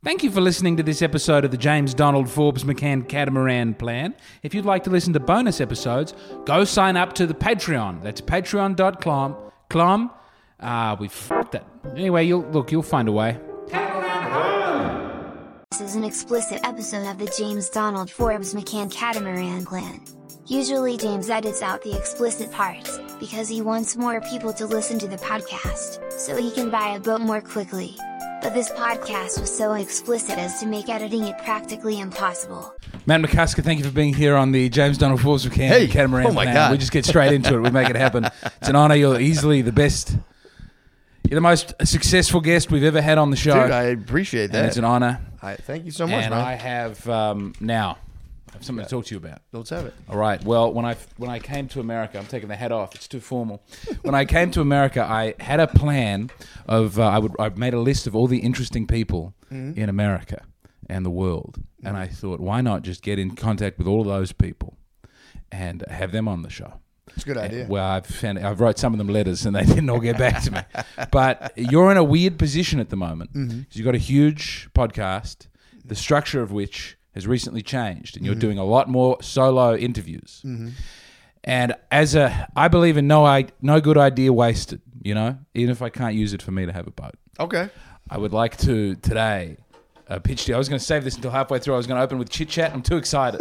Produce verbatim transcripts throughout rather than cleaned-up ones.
Thank you for listening to this episode of the James Donald Forbes McCann Catamaran Plan. If you'd like to listen to bonus episodes, go sign up to the Patreon. That's patreon dot com. Clom. Ah, we fucked it. Anyway, you'll look, you'll find a way. This is an explicit episode of the James Donald Forbes McCann Catamaran Plan. Usually James edits out the explicit parts, because he wants more people to listen to the podcast, so he can buy a boat more quickly. But this podcast was so explicit as to make editing it practically impossible. Matt McCusker, thank you for being here on the James Donald Forbes McCann Hey, Catamaran oh my Plan. God. We just get straight into it. We make it happen. It's an honor. You're easily the best. You're the most successful guest we've ever had on the show. Dude, I appreciate that. And it's an honor. I, thank you so much, and man. I have um, now I have something to talk to you about. Let's have it. All right. Well, when I when I came to America, I'm taking the hat off. It's too formal. When I came to America, I had a plan of uh, I would I made a list of all the interesting people mm-hmm. in America and the world, mm-hmm. and I thought, why not just get in contact with all of those people and have them on the show? It's a good idea. And, well, I've found I've wrote some of them letters and they didn't all get back to me. But you're in a weird position at the moment because mm-hmm. you've got a huge podcast, the structure of which has recently changed, and you're mm-hmm. doing a lot more solo interviews. Mm-hmm. And as a, I believe in no, I, no good idea wasted. You know, even if I can't use it for me to have a boat. Okay. I would like to today uh, pitch to you. I was going to save this until halfway through. I was going to open with chit chat. I'm too excited.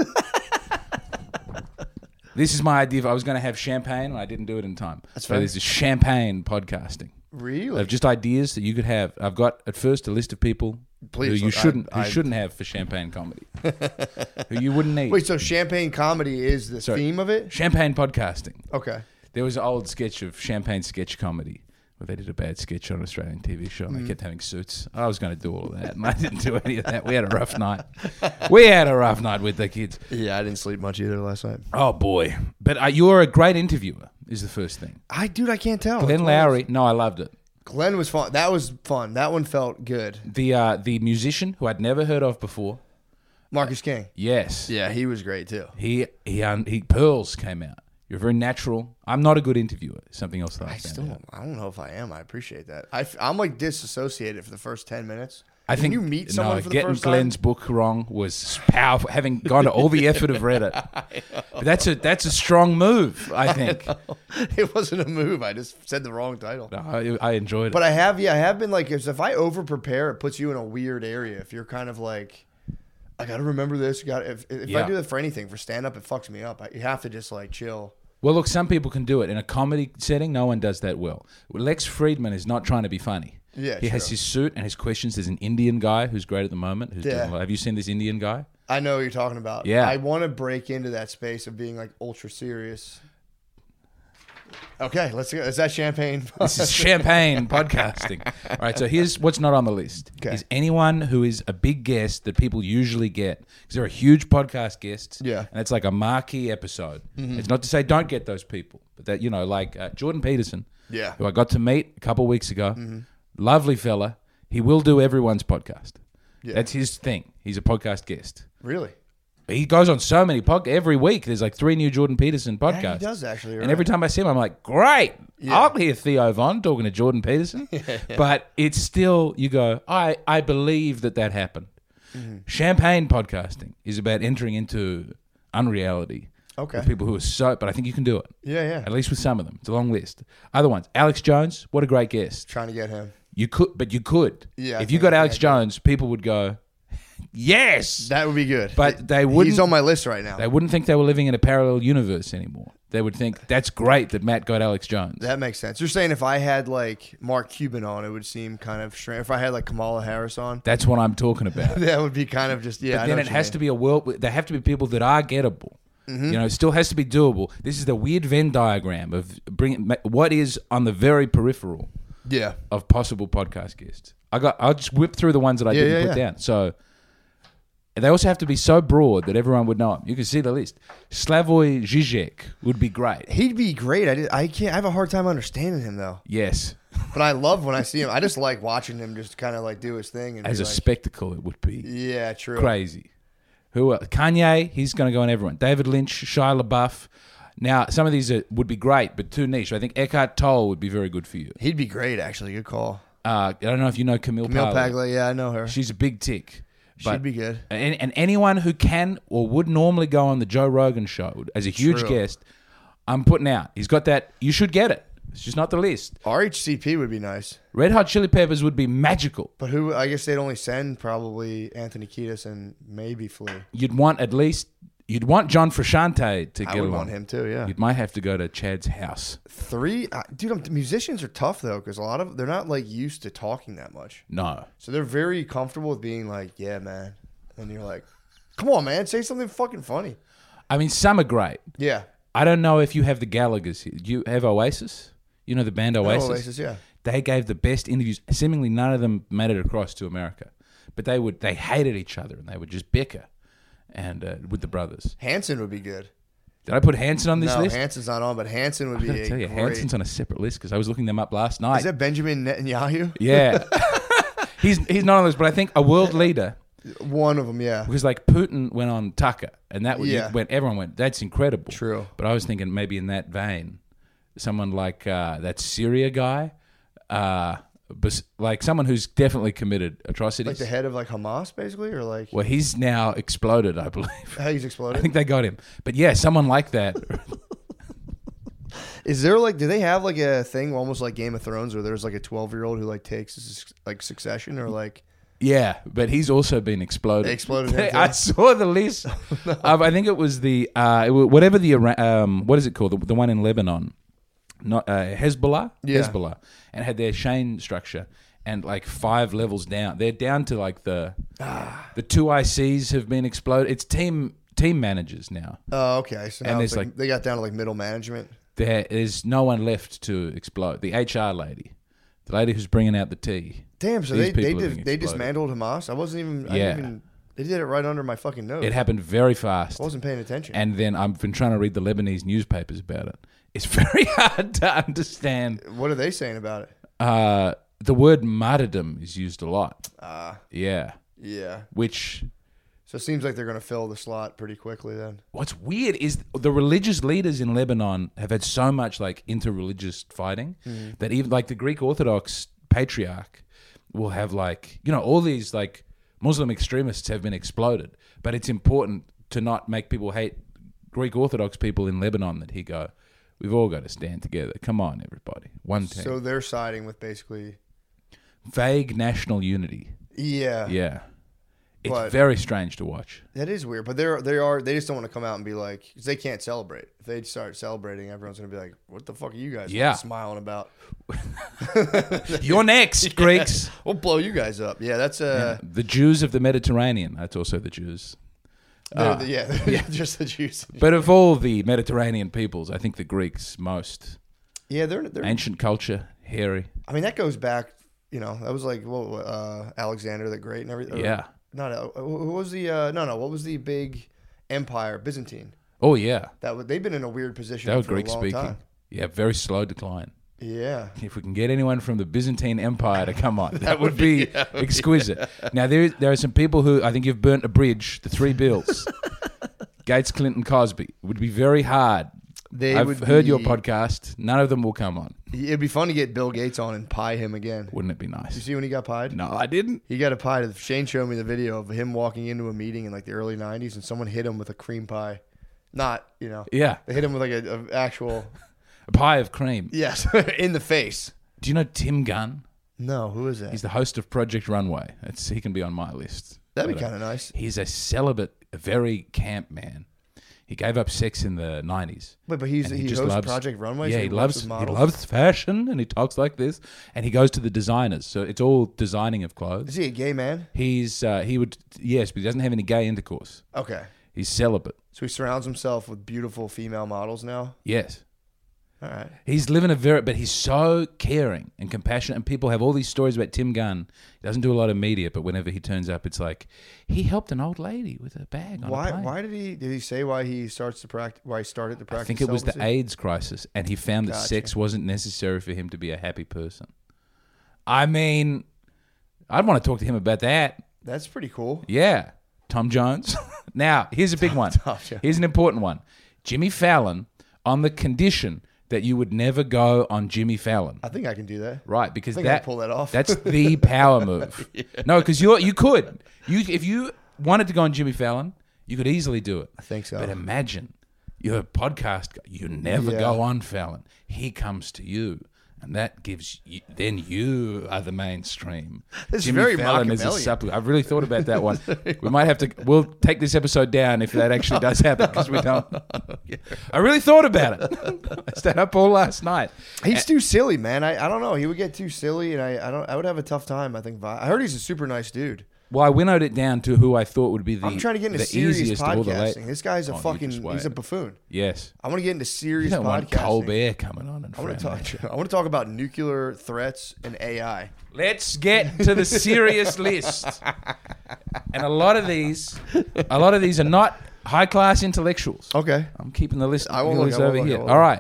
This is my idea. I was going to have champagne, and I didn't do it in time. That's so fair. There's this champagne podcasting. Really? Of just ideas that you could have. I've got at first a list of people Please, who you look, shouldn't I, who I, shouldn't have for champagne comedy, who you wouldn't need. Wait, so champagne comedy is the Sorry. theme of it? Champagne podcasting. Okay. There was an old sketch of champagne sketch comedy where they did a bad sketch on an Australian T V show and mm. they kept having suits. I was going to do all of that, and I didn't do any of that. We had a rough night. We had a rough night with the kids. Yeah, I didn't sleep much either last night. Oh, boy. But uh, you're a great interviewer is the first thing. I, dude, I can't tell. Glenn Lowry. No, I loved it. Glenn was fun. That was fun. That one felt good. The uh, the musician who I'd never heard of before. Marcus King. Yes. Yeah, he was great too. He he um, he Pearls came out. You're very natural. I'm not a good interviewer. Something else that I, I found still, out. I don't know if I am. I appreciate that. I, I'm like disassociated for the first ten minutes. I Can think you meet someone no, for the getting first Glenn's time? book wrong was powerful. Having gone to all the effort of read it, but that's a that's a strong move. I think. I it wasn't a move. I just said the wrong title. No, I, I enjoyed it. But I have, yeah, I have been like, if I over prepare, it puts you in a weird area. If you're kind of like, I got to remember this. Got if if Yeah. I do that for anything, for stand up, it fucks me up. I, you have to just like chill. Well, look, some people can do it in a comedy setting. No one does that well. Lex Friedman is not trying to be funny. Yeah, he has true. his suit and his questions. There's an Indian guy who's great at the moment. Who's Yeah. doing a lot. Have you seen this Indian guy? I know what you're talking about. Yeah. I want to break into that space of being like ultra serious. Okay, let's go. Is that champagne? This is champagne podcasting. All right, so here's what's not on the list. Okay. Is anyone who is a big guest that people usually get. Because there are huge podcast guests. Yeah. And it's like a marquee episode. Mm-hmm. It's not to say don't get those people. But that, you know, like uh, Jordan Peterson, Yeah. who I got to meet a couple of weeks ago. Mm-hmm. Lovely fella. He will do everyone's podcast. Yeah. That's his thing. He's a podcast guest. Really? He goes on so many podcasts. Every week, there's like three new Jordan Peterson podcasts. Yeah, he does actually. You're And every right. time I see him, I'm like, great. Yeah. I'll hear Theo Von talking to Jordan Peterson. But it's still, you go, I, I believe that that happened. Mm-hmm. Champagne podcasting is about entering into unreality. Okay. With people who are so, but I think you can do it. Yeah, yeah. At least with some of them. It's a long list. Other ones, Alex Jones, what a great guest. Trying to get him. You could, but you could. Yeah, I If you think got I Alex could. Jones, people would go, yes. That would be good. But they wouldn't. He's on my list right now. They wouldn't think they were living in a parallel universe anymore. They would think that's great that Matt got Alex Jones. That makes sense. You're saying if I had like Mark Cuban on, it would seem kind of strange. If I had like Kamala Harris on, That's what I'm talking about. that would be kind of just yeah. But I then know it what you has mean. to be a world. There have to be people that are gettable. Mm-hmm. You know, it still has to be doable. This is the weird Venn diagram of bring what is on the very peripheral Yeah. of possible podcast guests. I got. I'll just whip through the ones that I Yeah, didn't yeah, put yeah. down. So they also have to be so broad that everyone would know them. You can see the list. Slavoj Žižek would be great. He'd be great. I did, I can't. I have a hard time understanding him though. Yes, But I love when I see him. I just like watching him just kind of like do his thing. And as be a like, spectacle, it would be yeah, true. crazy. Who else? Kanye, he's going to go on everyone. David Lynch, Shia LaBeouf. Now, some of these are, would be great, but too niche. I think Eckhart Tolle would be very good for you. He'd be great, actually. Good call. Uh, I don't know if you know Camille, Camille Parley. Paglia, yeah, I know her. She's a big tick. But, She'd be good. And, and anyone who can or would normally go on the Joe Rogan show as a huge True. guest, I'm putting out. He's got that. You should get it. It's just not the list. R H C P would be nice. Red Hot Chili Peppers would be magical. But who? I guess they'd only send probably Anthony Kiedis and maybe Flea. You'd want at least, you'd want John Frusciante to I get would along. want him too, yeah. You might have to go to Chad's house. Three? Uh, dude, I'm, musicians are tough though because a lot of, they're not like used to talking that much. No. So they're very comfortable with being like, yeah, man. And you're like, come on, man, say something fucking funny. I mean, some are great. Yeah. I don't know if you have the Gallaghers here. Do you have Oasis? You know the band Oasis? Oh, Oasis, yeah. They gave the best interviews. Seemingly none of them made it across to America. But they would they hated each other and they would just bicker and uh, with the brothers. Hanson would be good. Did I put Hanson on this no, list? Hanson's not on, but Hanson would I be gotta a tell you, great... Hanson's on a separate list because I was looking them up last night. Is that Benjamin Netanyahu? Yeah. he's he's not on this, but I think a world leader. One of them, yeah. Because like Putin went on Tucker, and that was Yeah. when everyone went, "That's incredible." True. But I was thinking maybe in that vein, someone like uh, that Syria guy, uh, bes- like someone who's definitely committed atrocities. Like the head of like Hamas, basically, or like Well, he's now exploded, I believe. how he's I exploded. think they got him. But yeah, someone like that. Is there like, do they have like a thing almost like Game of Thrones where there's like a twelve year old who like takes this, like Succession or like Yeah, but he's also been exploded. They exploded him too? I saw the list. of, I think it was the uh, it wa- whatever the Ira- um, what is it called? The, the one in Lebanon, not uh, Hezbollah. Yeah. Hezbollah, and had their chain structure and like five levels down. They're down to like the the two I Cs have been exploded. It's team team managers now. Oh, okay. So And now there's, it's like, like- they got down to like middle management. There is no one left to explode. The H R lady, the lady who's bringing out the tea. Damn. So These they they people are did being they exploded. dismantled Hamas. I wasn't even. I Yeah. didn't even. They did it right under my fucking nose. It happened very fast. I wasn't paying attention. And then I've been trying to read the Lebanese newspapers about it. It's very hard to understand. What are they saying about it? Uh, the word martyrdom is used a lot. Ah, Yeah. yeah. Which, So it seems like they're going to fill the slot pretty quickly then. what's weird is the religious leaders in Lebanon have had so much like inter-religious fighting that even like the Greek Orthodox patriarch will have like, you know, all these like Muslim extremists have been exploded. But it's important to not make people hate Greek Orthodox people in Lebanon that he go, we've all got to stand together. Come on, everybody. One team. So they're siding with basically. Vague national unity. Yeah. Yeah. It's But- very strange to watch. That is weird, but they're they are they just don't want to come out and be like, because they can't celebrate. If they start celebrating, everyone's gonna be like, "What the fuck are you guys Yeah. smiling about?" You're next, Greeks. We'll blow you guys up. Yeah, that's uh, The Jews of the Mediterranean. That's also the Jews. they're Uh, the- yeah, they're just the Jews. But of all the Mediterranean peoples, I think the Greeks most. Yeah, they're they're. Ancient culture, hairy. I mean, that goes back. You know, that was like what uh, Alexander the Great and everything. Yeah. Not uh, who was the uh, no no what was the big empire Byzantine Oh, yeah. that would they've been in a weird position That was for Greek a long speaking. time. Yeah, very slow decline. Yeah. If we can get anyone from the Byzantine Empire to come on, that would be exquisite. Now, there, there are some people who I think you've burnt a bridge, the three bills. Gates, Clinton, Cosby. It would be very hard. They I've would heard be, your podcast. None of them will come on. It'd be fun to get Bill Gates on and pie him again. Wouldn't it be You nice? see when he got pied? No, I didn't. He got a pie. Shane showed me the video of him walking into a meeting in like the early nineties, and someone hit him with a cream pie. Not, you know, Yeah. they hit him with like a, a actual A pie of cream. yes in the face. Do you know Tim Gunn? No, who is that? He's the host of Project Runway. It's, he can be on my list. That'd be But, uh, kind of nice. He's a celibate, a very camp man. He gave up sex in the nineties. Wait, but he's and he, he just hosts loves- Project Runway. Yeah, so he works loves with he models? loves fashion, and he talks like this. And he goes to the designers, so it's all designing of Is clothes. he a gay man? He's uh, he would yes, but he doesn't have any gay intercourse. Okay, He's celibate. so he surrounds himself with beautiful female models now. Yes. All right. He's living a very, but he's so caring and compassionate. And people have all these stories about Tim Gunn. He doesn't do a lot of media, but whenever he turns up, it's like he helped an old lady with a bag on a Why? plane. Why did he? Did he say why he starts to practice? Why he started to practice? I think it was the celibacy? AIDS crisis, and he found that Gotcha. sex wasn't necessary for him to be a happy person. I mean, I'd want to talk to him about that. That's pretty cool. Yeah. Tom Jones. Now, here's a big one. Tom Jones. Here's an important one. Jimmy Fallon, on the condition that you would never go on Jimmy Fallon. I think I can do that. Right, because I think I that can pull that off. that's the power move. yeah. No, because you you could you if you wanted to go on Jimmy Fallon, you could easily do it. I think so. But imagine you're a podcast guy. You never Yeah. go on Fallon. He comes to you, and that gives you. Then you are the mainstream. It's Jimmy very Fallon is a Machiavellian. supplement. I've really thought about that one. We might have to. We'll take this episode down if that actually does happen because we don't. I really thought about it. I stayed up all last night. He's too silly, man. I, I don't know. He would get too silly, and I, I don't. I would have a tough time. I think. I heard he's a super nice dude. Well, I winnowed it down to who I thought would be the I'm trying to get into the serious easiest of all the late. podcasting. This guy's a Oh, you fucking. just wait. He's a buffoon. Yes. I want to get into You serious don't want podcasting. Colbert coming on and I want to frowning. talk. I want to talk about nuclear threats and A I. Let's get to the serious list. And a lot of these, a lot of these are not high class intellectuals. Okay. I'm keeping the list, I won't the look, list I won't over look, I here. won't All look. right.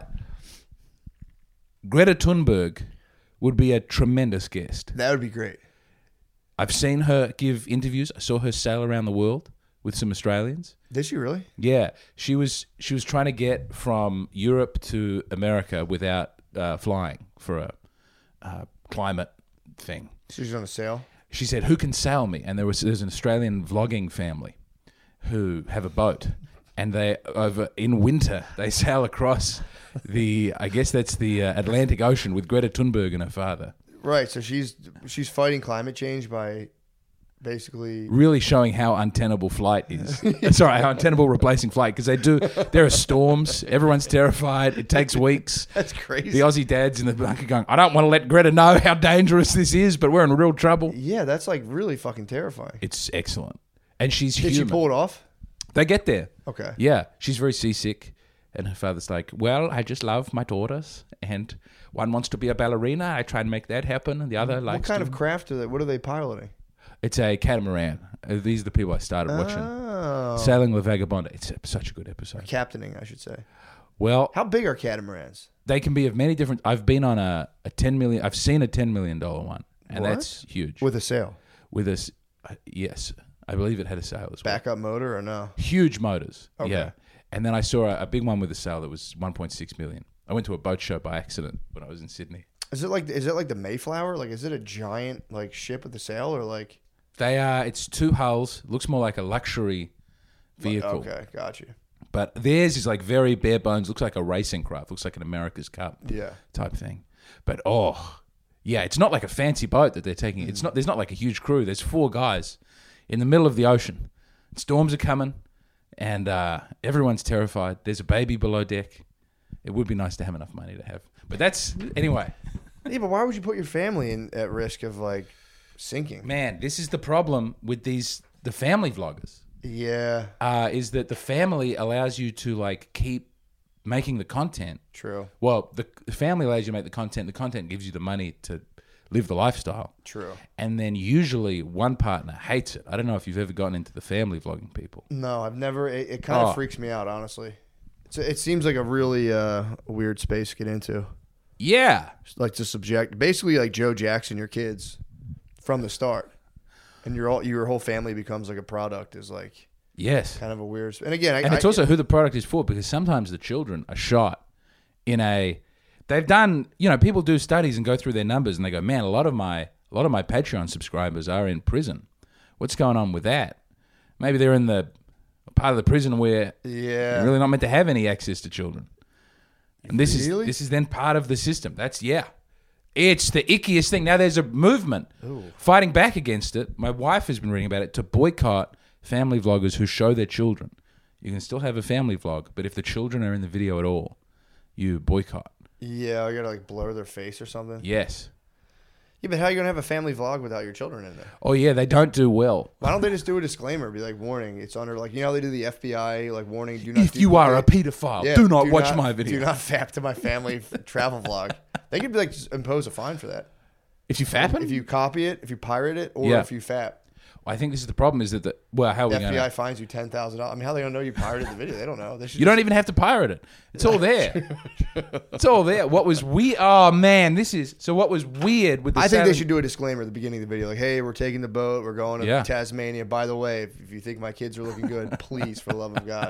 Greta Thunberg would be a tremendous guest. That would be great. I've seen her give interviews. I saw her sail around the world with some Australians. Did she really? Yeah, she was she was trying to get from Europe to America without uh, flying for a uh, climate thing. She's on a sail. She said, "Who can sail me?" And there was there's an Australian vlogging family who have a boat, and they over in winter they sail across the I guess that's the uh, Atlantic Ocean with Greta Thunberg and her father. Right. So she's she's fighting climate change by basically. Really showing how untenable flight is. Sorry, how untenable replacing flight because they do. There are storms. Everyone's terrified. It takes weeks. That's crazy. The Aussie dads in the bunker going, "I don't want to let Greta know how dangerous this is, but we're in real trouble." Yeah, that's like really fucking terrifying. It's excellent, and she's Did human. she pull it off? They get there. Okay. Yeah, she's very seasick, and her father's like, "Well, I just love my daughters, and one wants to be a ballerina. I try and make that happen, and the other What likes kind to." of craft are they? What are they piloting? It's a catamaran. Uh, These are the people I started watching. Oh. Sailing Le Vagabond. It's a, such a good episode. Captaining, I should say. Well, How big are catamarans? they can be of many different. I've been on a, a ten million. I've seen a ten million dollar one, and What? that's huge. With a sail? With us, uh, yes, I believe it had a sail as well. Backup motor or no? Huge motors. Okay. Yeah. And then I saw a, a big one with a sail that was one point six million. I went to a boat show by accident when I was in Sydney. Is it like is it like the Mayflower? Like is it a giant like ship with a sail or like? They are. It's two hulls. Looks more like a luxury vehicle. Okay, got you. But theirs is like very bare bones. Looks like a racing craft. Looks like an America's Cup Yeah. type thing. But oh, yeah, it's not like a fancy boat that they're taking. It's not. There's not like a huge crew. There's four guys in the middle of the ocean. Storms are coming, and uh, everyone's terrified. There's a baby below deck. It would be nice to have enough money to have. But that's anyway. Yeah, but why would you put your family in at risk of like sinking? Man, this is the problem with these the family vloggers. Yeah, Uh, is that the family allows you to like keep making the content. true, Well, the, the family allows you to make the content. The content gives you the money to live the lifestyle. true. And then usually one partner hates it. I don't know if you've ever gotten into the family vlogging people. No, I've never. It, it kind of Oh. freaks me out, honestly. It's, it seems like a really uh, weird space to get into. Yeah. Like to subject, basically like Joe Jackson, your kids from the start, and your all your whole family becomes like a product is like Yes. kind of a weird. And again, I, And it's I- also who the product is for because sometimes the children are shot in a. They've done, you know, people do studies and go through their numbers and they go, man, a lot of my a lot of my Patreon subscribers are in prison. What's going on with that? Maybe they're in the part of the prison where yeah, you're really not meant to have any access to children. And this Really? is this is then part of the system. That's yeah. It's the ickiest thing. Now there's a movement fighting back against it. My wife has been reading about it to boycott family vloggers who show their children. You can still have a family vlog, but if the children are in the video at all, you boycott. yeah. I gotta like blur their face or something. Yes. Yeah, but how are you gonna have a family vlog without your children in there? Oh yeah, they don't do well. Why don't they just do a disclaimer? Be like, warning, it's under like you know how they do the F B I like warning. Do not. If do- you are a do- pedophile, yeah, do not watch my Do video. not fap to my family f- travel vlog. They could be like just impose a fine for that. If you fapping? If you copy it, if you pirate it, or Yeah. if you fap. I think this is the problem is that the well, how are we F B I going to fines you ten thousand dollars. I mean, how they gonna know you pirated the video? They don't know. They should You don't just- even have to pirate it. It's all there. It's all there. What was we? Oh man, this is so. What was weird with the? I think they Saturday- should do a disclaimer at the beginning of the video, like, "Hey, we're taking the boat. We're going to Yeah. Tasmania. By the way, if, if you think my kids are looking good, please, for the love of God,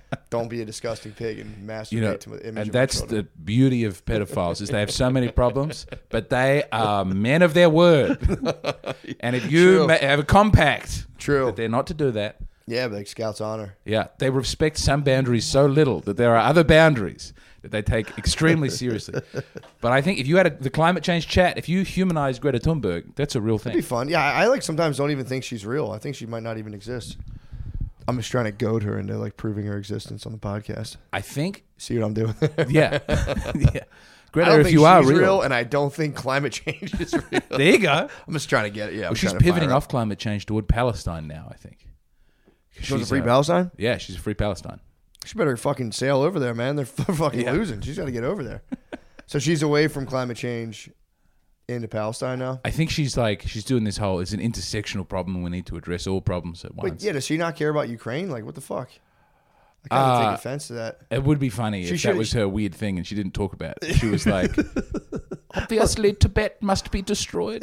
Don't be a disgusting pig and masturbate You know, to the image and of that's my children. the beauty of pedophiles is they have so many problems, but they are men of their word. And if you True. ma- have a compact True. that they're not to do that, Yeah, but like Scout's honor. yeah, they respect some boundaries so little that there are other boundaries that they take extremely seriously. But I think if you had a, the climate change chat, if you humanize Greta Thunberg, that's a real It'd be thing. fun. Yeah, I, I like sometimes don't even think she's real. I think she might not even exist. I'm just trying to goad her into like proving her existence on the podcast. I think, See what I'm doing? yeah, yeah. I Greta, don't if think you are she's real, real, and I don't think climate change is real. there you go. I'm just trying to get it. Yeah, I'm Well, she's trying to fire pivoting her off climate change toward Palestine now, I think. She wants She's, to free uh, Palestine. Yeah, she's a free Palestine. She better fucking sail over there, man. They're f- fucking Yeah. losing. She's got to get over there. So she's away from climate change into Palestine now. I think she's like, she's doing this whole, it's an intersectional problem and we need to address all problems at Wait, once. yeah, does she not care about Ukraine? Like, what the fuck? I kind of Uh, take offense to that. It would be funny She if should- that was her weird thing and she didn't talk about it. She was like, obviously Tibet must be destroyed.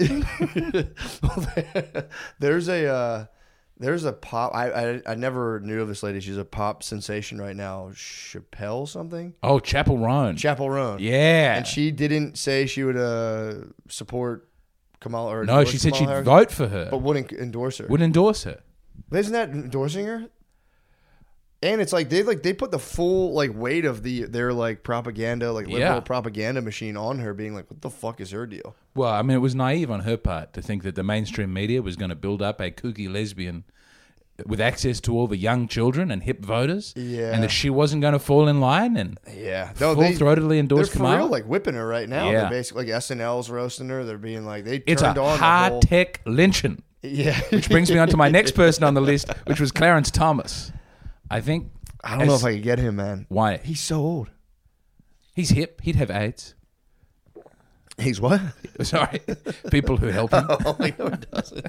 There's a uh, there's a pop. I, I I never knew of this lady. She's a pop sensation right now. Chappelle something. Oh, Chapel Roan. Chapel Roan. Yeah. And she didn't say she would uh, support Kamala or no, endorse she said Kamala she'd Harris, vote for her. but wouldn't endorse her. Would endorse her. But isn't that endorsing her? And it's like they like they put the full like weight of the their like propaganda like liberal Yeah. propaganda machine on her, being like, what the fuck is her deal? Well, I mean, it was naive on her part to think that the mainstream media was going to build up a kooky lesbian with access to all the young children and hip voters, Yeah. and that she wasn't going to fall in line and Yeah, no, they, full-throatedly they're endorse for Kamala. real like whipping her right now. Yeah. They're basically like S N L's roasting her. They're being like they It's a turned on the whole, high-tech lynching. yeah. Which brings me on to my next person on the list, which was Clarence Thomas. I think... I don't know as- if I could get him, man. Why? He's so old. He's hip. He'd have AIDS. He's what? Sorry. People who help him. Oh, I know it doesn't.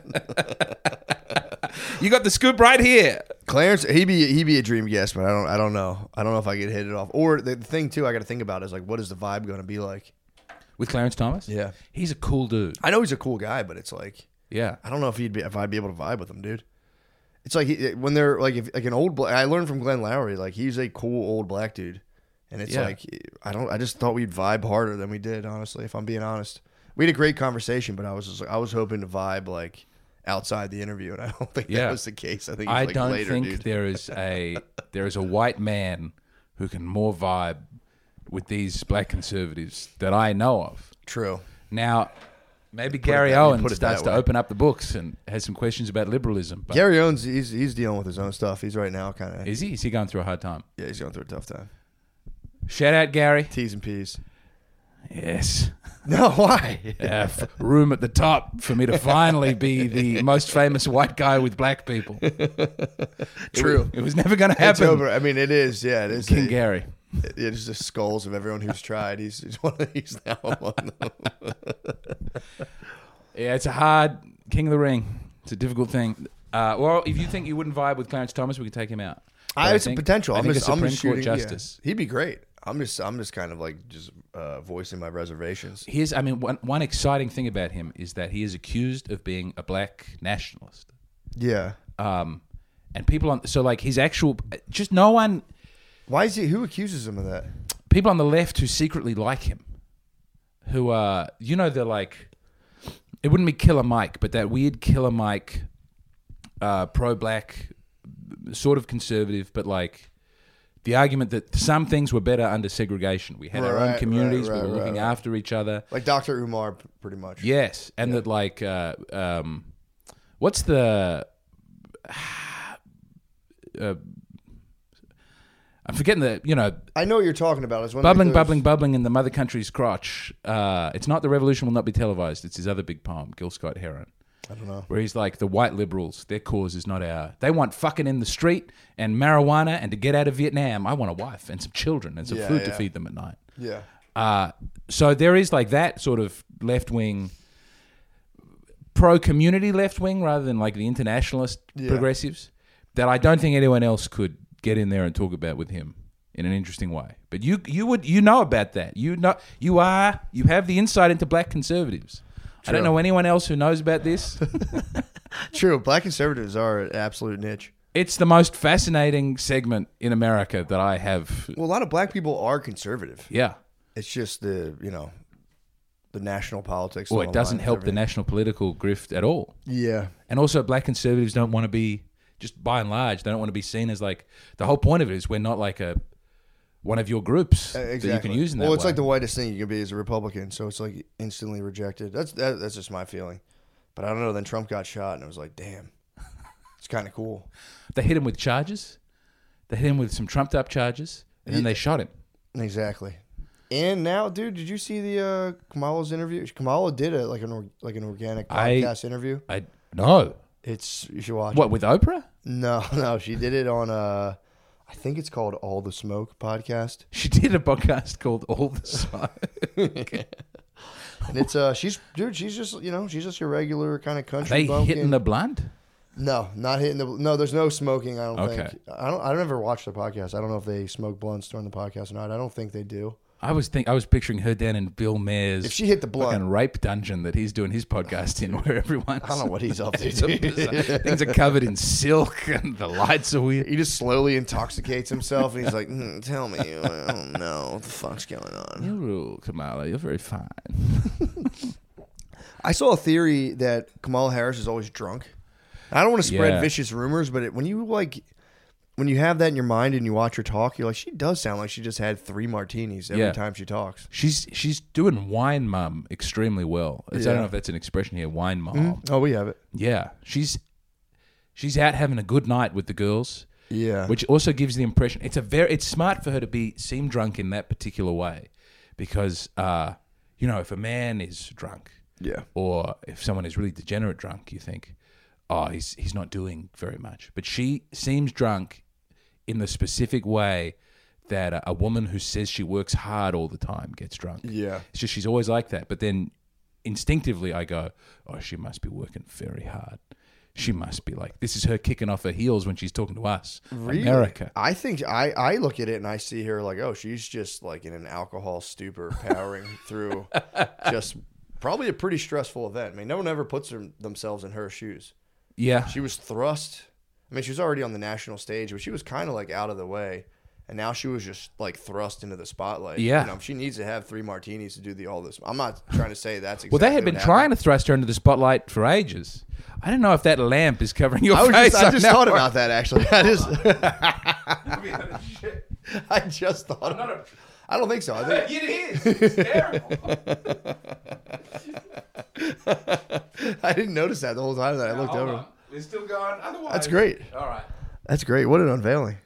You got the scoop right here. Clarence, he be he be a dream guest, but I don't I don't know. I don't know if I could hit it off. Or the thing too, I got to think about is like, what is the vibe going to be like? With Clarence Thomas? Yeah, He's a cool dude. I know he's a cool guy, but it's like Yeah. I don't know if he'd be if I'd be able to vibe with him, dude. It's like he, when they're like if like an old black. I learned from Glenn Lowry, like he's a cool old black dude, and it's Yeah. like I don't. I just thought we'd vibe harder than we did. Honestly, if I'm being honest, we had a great conversation, but I was just, I was hoping to vibe like outside the interview, and I don't think Yeah. that was the case. I think it was I like don't later, think dude. there is a there is a white man who can more vibe with these black conservatives that I know of. True. Now, maybe Gary that- you Owen put it starts that to way. open up the books and has some questions about liberalism. But Gary Owens, he's he's dealing with his own stuff. He's right now kind of is he? Is he going through a hard time? yeah, he's going through a tough time. Shout out, Gary. T's and P's. Yes. No, why? Uh, f- room at the top for me to finally be the most famous white guy with black people. True. It was never going to It's happen. over. I mean, it is. Yeah, it is. King It- Gary. It is the skulls of everyone who's tried. He's, he's one of these now among them. Yeah, it's a hard King of the Ring. It's a difficult thing. Uh, well, if you think you wouldn't vibe with Clarence Thomas, we can take him out. But I, it's a think- potential. I I'm think just, a I'm Supreme just Court shooting, yeah. justice. He'd be great. I'm just, I'm just kind of like just uh, voicing my reservations. Here's, I mean, one, one exciting thing about him is that he is accused of being a black nationalist. Yeah. Um, and people on, so like his actual, just no one, Why is he? Who accuses him of that? people on the left who secretly like him, who are, you know, they're like, it wouldn't be Killer Mike, but that weird Killer Mike, uh, pro-black, sort of conservative, but like the argument that some things were better under segregation. We had our own Right, communities, right, we were right, looking right. after each other. Like Doctor Umar, p- pretty much. Yes, and that like, uh, um, what's the? Uh, I'm forgetting the, you know, I know what you're talking about. It's one bubbling, like those- bubbling, bubbling in the mother country's crotch. Uh, it's not the revolution will not be televised. It's his other big poem, Gil Scott Heron, I don't know. where he's like, the white liberals, their cause is not our. They want fucking in the street and marijuana and to get out of Vietnam. I want a wife and some children and some Yeah, food to yeah. feed them at night. Yeah. Uh, so there is like that sort of left wing, pro community left wing rather than like the internationalist Yeah. progressives that I don't think anyone else could get in there and talk about with him in an interesting way. But you you would you know about that. You know you are you have the insight into black conservatives. I don't True. know anyone else who knows about this. True. Black conservatives are an absolute niche. It's the most fascinating segment in America that I have. Well, a lot of black people are conservative. Yeah. It's just the, you know, the national politics. Well, it doesn't help the national political grift at all. Yeah. And also, black conservatives don't want to be, just by and large, they don't want to be seen as like, the whole point of it is we're not like a one of your groups uh, exactly. that you can use in that Well, it's way. like the whitest thing you can be as a Republican, so it's like instantly rejected. That's that, that's just my feeling. But I don't know. Then Trump got shot, and it was like, damn, it's kind of cool. They hit him with charges. They hit him with some trumped-up charges, and then Yeah. they shot him. Exactly. And now, dude, did you see the uh, Kamala's interview? Kamala did a like an or, like an organic podcast I, interview. I no. It's you should watch. What it. with Oprah? No, no, she did it on uh, I think it's called All the Smoke podcast. She did a podcast called All the Smoke. And it's uh, she's dude, she's just you know she's just your regular kind of Are country. they bumpkin. hitting the blunt? No, not hitting the. No, there's no smoking. I don't Okay. think. I don't. I never watched the podcast. I don't know if they smoke blunts during the podcast or not. I don't think they do. I was think I was picturing her down in Bill Maher's If she hit the blunt, fucking rape dungeon that he's doing his podcast in, where everyone's I don't know what he's up to. It's a bizarre- things are covered in silk and the lights are weird. he just slowly intoxicates himself, and he's like, mm, "Tell me, I don't know what the fuck's going on." You're Kamala, you're very fine. I saw a theory that Kamala Harris is always drunk. I don't want to spread Yeah. vicious rumors, but it, when you like, when you have that in your mind and you watch her talk, you're like, she does sound like she just had three martinis every Yeah. time she talks. She's she's doing wine mum extremely well. It's, I Yeah. don't know if that's an expression here, wine mom. Oh, we have it. Yeah, she's she's out having a good night with the girls. Yeah. Which also gives the impression it's a very it's smart for her to be seem drunk in that particular way, because uh, you know, if a man is drunk, Yeah. or if someone is really degenerate drunk, you think, oh, he's he's not doing very much. But she seems drunk in the specific way that a, a woman who says she works hard all the time gets drunk. Yeah. It's just she's always like that. But then instinctively I go, oh, she must be working very hard. She must be like, this is her kicking off her heels when she's talking to us. Really? America. I think I, I look at it and I see her like, oh, she's just like in an alcohol stupor, powering through just probably a pretty stressful event. I mean, no one ever puts them, themselves in her shoes. Yeah. She was thrust. I mean, she was already on the national stage, but she was kind of like out of the way. And now she was just like thrust into the spotlight. Yeah. You know, she needs to have three martinis to do the all this. I'm not trying to say that's exactly Well, they had been what trying happened. to thrust her into the spotlight for ages. I don't know if that lamp is covering your I was face. just, I on just that thought one. about that actually. I just, I just thought. About, a- I don't think so. I think It is. It's terrible. I didn't notice that the whole time that I looked Hold over. on. We're still going. Otherwise, That's great. All right. That's great. What an unveiling.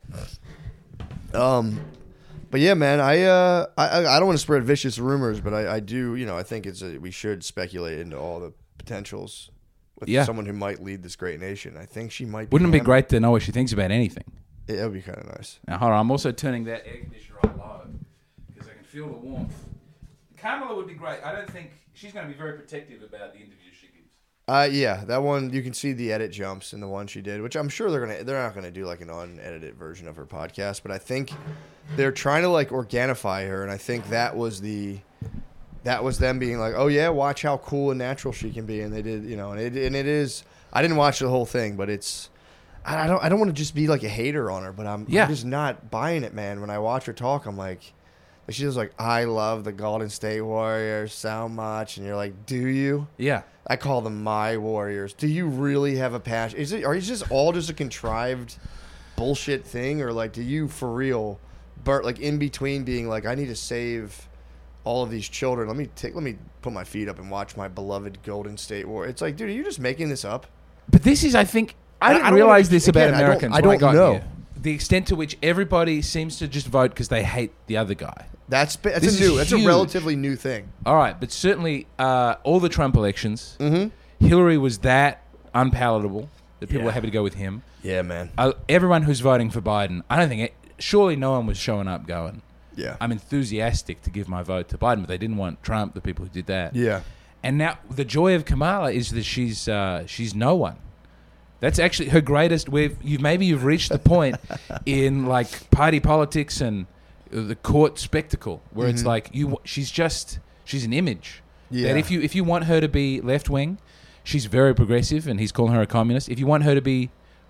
Um, but yeah, man, I uh, I I don't want to spread vicious rumors, but I, I do. You know, I think it's a, we should speculate into all the potentials with Yeah. someone who might lead this great nation. I think she might. Wouldn't it be handled- great to know what she thinks about anything? It would be kind of nice. Now, hold on. I'm also turning that air conditioner on low because I can feel the warmth. Kamala would be great. I don't think she's going to be very protective about the interviews she gives. Uh, yeah, that one you can see the edit jumps in the one she did, which I'm sure they're gonna they're not gonna do like an unedited version of her podcast, but I think they're trying to like organify her, and I think that was the that was them being like, oh yeah, watch how cool and natural she can be, and they did, you know, and it and it is. I didn't watch the whole thing, but it's. I I don't. I don't want to just be like a hater on her, but I'm, Yeah. I'm just not buying it, man. When I watch her talk, I'm like, like she's just like, I love the Golden State Warriors so much, and you're like, do you? Yeah. I call them my Warriors. Do you really have a passion? Is it? Are you just all just a contrived bullshit thing, or like, do you for real, Bert? Like in between being like, I need to save all of these children. Let me take. Let me put my feet up and watch my beloved Golden State Warriors. It's like, dude, are you just making this up? But this is, I think, I I- didn't I don't realize wanna- this about again, I don't- Americans. I when don't got know. here. The extent to which everybody seems to just vote because they hate the other guy. That's that's This a is new. That's a huge. relatively new thing. All right, but certainly uh, all the Trump elections, Mm-hmm. Hillary was that unpalatable that people Yeah. were happy to go with him. Yeah, man. Uh, everyone who's voting for Biden, I don't think it, surely no one was showing up going, Yeah. I'm enthusiastic to give my vote to Biden, but they didn't want Trump, the people who did that. Yeah. And now the joy of Kamala is that she's uh, she's no one. That's actually her greatest. We've you maybe you've reached the point in like party politics and the court spectacle where it's like you. She's just she's an image. Yeah. That if you if you want her to be left wing, she's very progressive, and he's calling her a communist. If you want her to be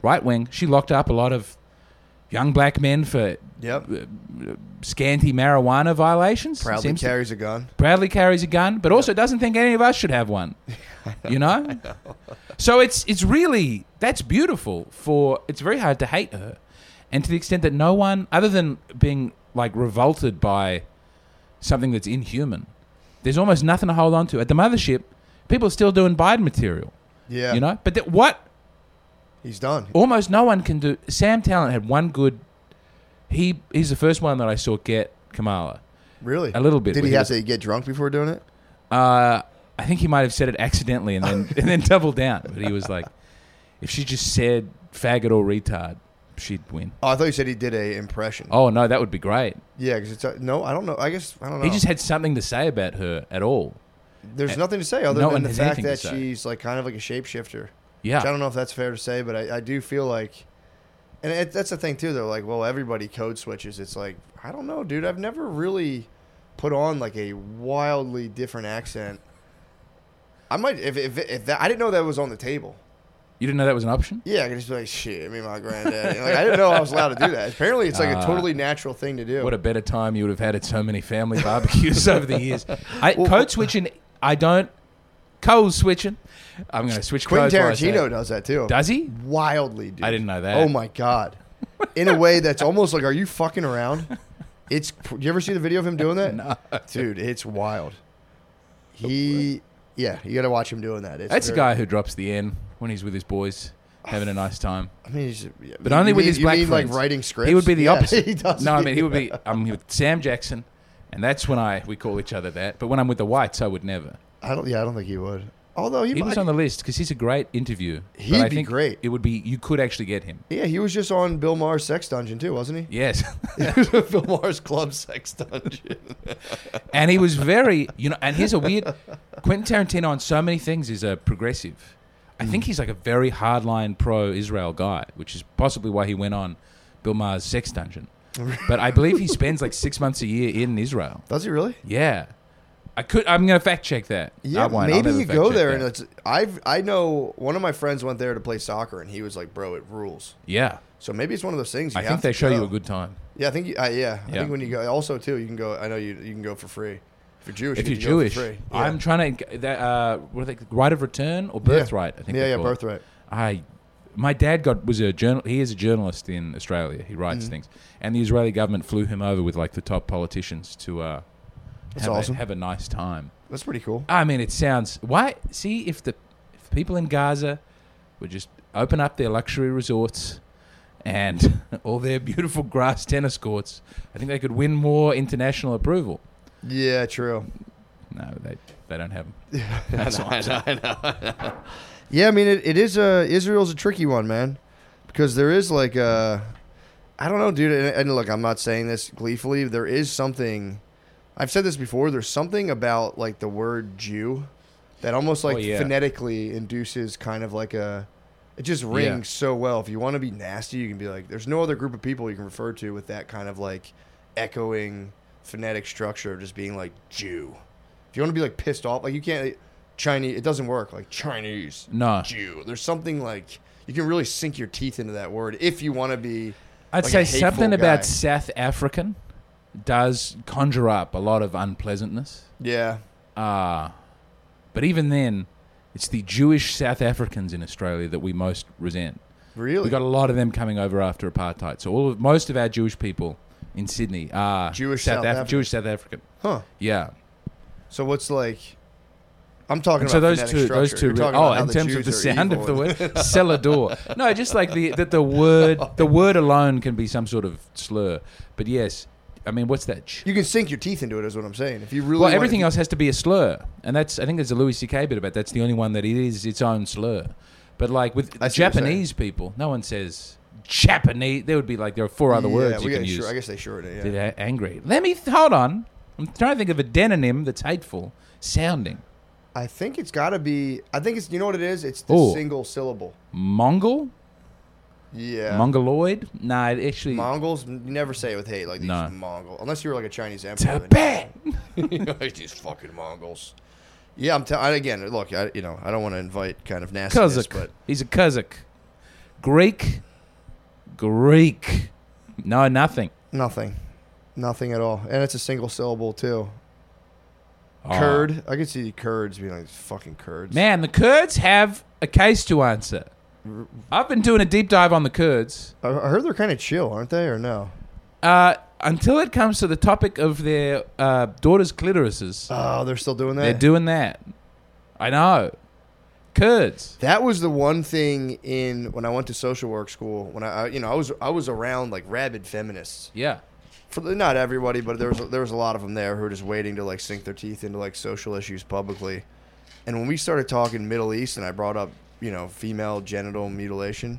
right wing. She locked up a lot of young black men for Yep. uh, scanty marijuana violations. Proudly Seems to- carries a gun. proudly carries a gun, but also doesn't think any of us should have one. You know? know? So it's it's really, that's beautiful for, it's very hard to hate her. And to the extent that no one, other than being like revolted by something that's inhuman, there's almost nothing to hold on to. At the mothership, people are still doing Biden material. Yeah. You know? But th- what He's done. almost no one can do, Sam Talent had one good, he he's the first one that I saw get Kamala. Really? A little bit. Did where he he have was- to get drunk before doing it? Uh, I think he might have said it accidentally and then and then doubled down. But he was like, if she just said faggot or retard, she'd win. Oh, I thought you said he did a impression. Oh no, that would be great. Yeah, because it's a, no, I don't know. I guess I don't know. He just had something to say about her at all. There's nothing to say other no than one the has fact anything to that say. she's like kind of like a shapeshifter. Yeah. Which I don't know if that's fair to say, but I, I do feel like, and it, that's the thing too. They're like, well, everybody code switches. It's like, I don't know, dude. I've never really put on like a wildly different accent. I might if if, if that I didn't know that was on the table. You didn't know that was an option? Yeah, I could just be like, shit, me and my granddad. Like, I didn't know I was allowed to do that. Apparently, it's like Uh, a totally natural thing to do. What a better time you would have had at so many family barbecues over the years. I, Well- code switching, I don't. Code switching. I'm going to switch Quentin codes. while I say Tarantino it. does that too. Does he? Wildly, dude. I didn't know that. Oh my god. In a way that's almost like, are you fucking around? It's. You ever see the video of him doing that? No. Dude, it's wild. He, yeah, you got to watch him doing that. It's That's a very- guy who drops the N when he's with his boys, having a nice time. I mean, he's, yeah, But you only with mean- his you black mean friends. like writing scripts. He would be the Yeah, opposite. He does. No, I mean he would be. I'm with Sam Jackson, and that's when I we call each other that. But when I'm with the whites, I would never. I don't. Yeah, I don't think he would. Although he, He was might- on the list because he's a great interview. But He'd I be think great. It would be. You could actually get him. Yeah, he was just on Bill Maher's Sex Dungeon too, wasn't he? Yes, Bill Maher's Club Sex Dungeon. and he was very. You know, and here's a weird. Quentin Tarantino on so many things is a progressive. I think he's like a very hardline pro-Israel guy, which is possibly why he went on Bill Maher's Sex Dungeon. But I believe he spends like six months a year in Israel. Does he really? Yeah, I could. I'm gonna fact check that. Yeah, I won't. I'll maybe never you fact go check there that. and it's. I've I know one of my friends went there to play soccer and he was like, "Bro, it rules." Yeah, So maybe it's one of those things. You I have think they to show go. you a good time. Yeah, I think. You, uh, yeah, I Yeah. think when you go, also too, you can go. I know you you can go for free. If you're Jewish, If you you're can go Jewish, for free. Yeah. I'm trying to. That, uh, what are they? Right of return or birthright? I think. Yeah, they yeah, call it. birthright. I, my dad got was a journal. He is a journalist in Australia. He writes Mm-hmm. things, and the Israeli government flew him over with like the top politicians to uh, That's have, awesome. a, have a nice time. That's pretty cool. I mean, it sounds. Why? See, if the if people in Gaza would just open up their luxury resorts and all their beautiful grass tennis courts, I think they could win more international approval. Yeah, true. No, they they don't have them. I That's know, all I'm I saying. know, I know, I know. Yeah, I mean, it, it is a Israel's a tricky one, man, because there is like a, I don't know, dude. And, and look, I'm not saying this gleefully. There is something. I've said this before. There's something about like the word Jew that almost like Oh, yeah. phonetically induces kind of like a. It just rings so well. If you want to be nasty, you can be like, there's no other group of people you can refer to with that kind of like echoing phonetic structure of just being like Jew. If you want to be like pissed off, like you can't Chinese. It doesn't work like Chinese. No. Jew. There's something like you can really sink your teeth into that word if you want to be. I'd like say a hateful something guy. about South African does conjure up a lot of unpleasantness. Yeah. Uh, but even then, it's the Jewish South Africans in Australia that we most resent. Really. We got a lot of them coming over after apartheid. So all of, most of our Jewish people in Sydney are Jewish South, South Af- African. Jewish South African. Huh. Yeah. So what's like? I'm talking And about so those phonetic two, structure. those two. You're re- talking oh, about how in terms of Jews the are sound of evil. the word, cellar No, just like the that the word, the word alone can be some sort of slur. But yes, I mean, what's that? Ch- You can sink your teeth into it, is what I'm saying. If you really well, want- everything if you- else has to be a slur, and that's I think there's a Louis C K bit about that's the only one that it is its own slur. But like with I see what you're Japanese people, no one says Japanese. There would be like there are four other Yeah, words we you can got use. Sure, I guess they sure do. Yeah. They're angry. Let me th- hold on. I'm trying to think of a demonym that's hateful sounding. I think it's got to be. I think it's. You know what it is? It's the Ooh. single syllable. Mongol, Yeah. Mongoloid. Nah, it actually Mongols. You never say it with hate like these No. Mongol, unless you were like a Chinese emperor. Tibet. These fucking Mongols. Yeah, I'm telling. Again, look, I, you know, I don't want to invite kind of nastiness, Kazakh. but He's a Kazakh. Greek, Greek. No, nothing. Nothing. Nothing at all. And it's a single syllable, too. Oh. Kurd. I could see Kurds being like, fucking Kurds. Man, the Kurds have a case to answer. I've been doing a deep dive on the Kurds. I I heard they're kind of chill, aren't they, or no? Uh, until it comes to the topic of their uh, daughters' clitorises. Oh, they're still doing that? They're doing that. I know. Kurds. That was the one thing in when I went to social work school. When I, I you know, I was I was around like rabid feminists. Yeah. For the, not everybody, but there was there was a lot of them there who were just waiting to like sink their teeth into like social issues publicly. And when we started talking Middle East, and I brought up you know female genital mutilation,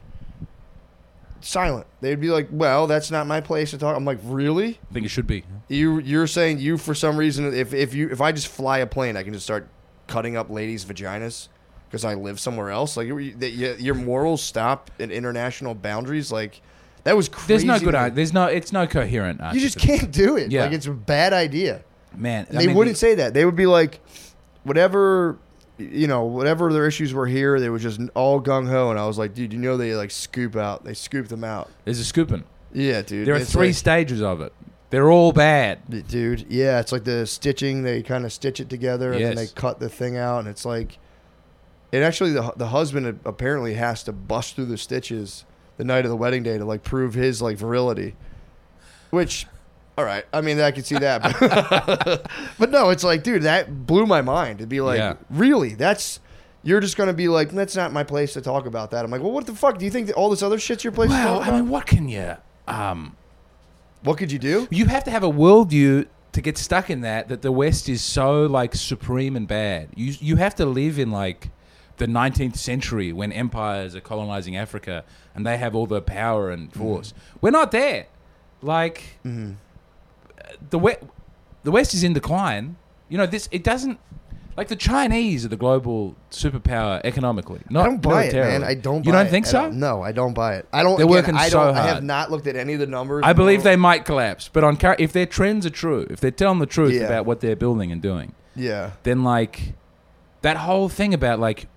silent. They'd be like, "Well, that's not my place to talk." I'm like, "Really? I think it should be. You you're saying you for some reason if if you if I just fly a plane, I can just start cutting up ladies' vaginas because I live somewhere else? Like you, that you, your morals stop at international boundaries? Like that was crazy. There's no good. to Ar- me. there's no. It's no coherent. You just argument. can't do it. Yeah. Like it's a bad idea. Man, And I they mean, wouldn't the- say that. They would be like, whatever, you know, whatever their issues were here, they were just all gung ho. And I was like, dude, you know, they like scoop out. They scoop them out. There's a scooping. Yeah, dude. There are It's three like- stages of it. They're all bad. dude. Yeah, it's like the stitching. They kind of stitch it together and then Yes. they cut the thing out, and it's like, and actually the the husband apparently has to bust through the stitches the night of the wedding day to like prove his like virility, which. All right. I mean, I could see that. But, but no, it's like, dude, that blew my mind to be like, Yeah. really? That's, you're just going to be like, that's not my place to talk about that. I'm like, well, what the fuck? Do you think that all this other shit's your place to Well, talk I about? mean, what can you? Um, What could you do? you have to have a worldview to get stuck in that. That the West is so like supreme and bad. You you have to live in like the nineteenth century when empires are colonizing Africa and they have all the power and force. Mm. We're not there. Like. Mm-hmm. The West, the West is in decline. You know this. It doesn't like the Chinese are the global superpower economically. Not I don't buy it, militarily. man. I don't. You buy don't it think at so? all. No, I don't buy it. I don't. They're again, working I so don't, I have hard. not looked at any of the numbers. I believe No. they might collapse, but on car- if their trends are true, if they're telling the truth Yeah. about what they're building and doing, Yeah. then like that whole thing about like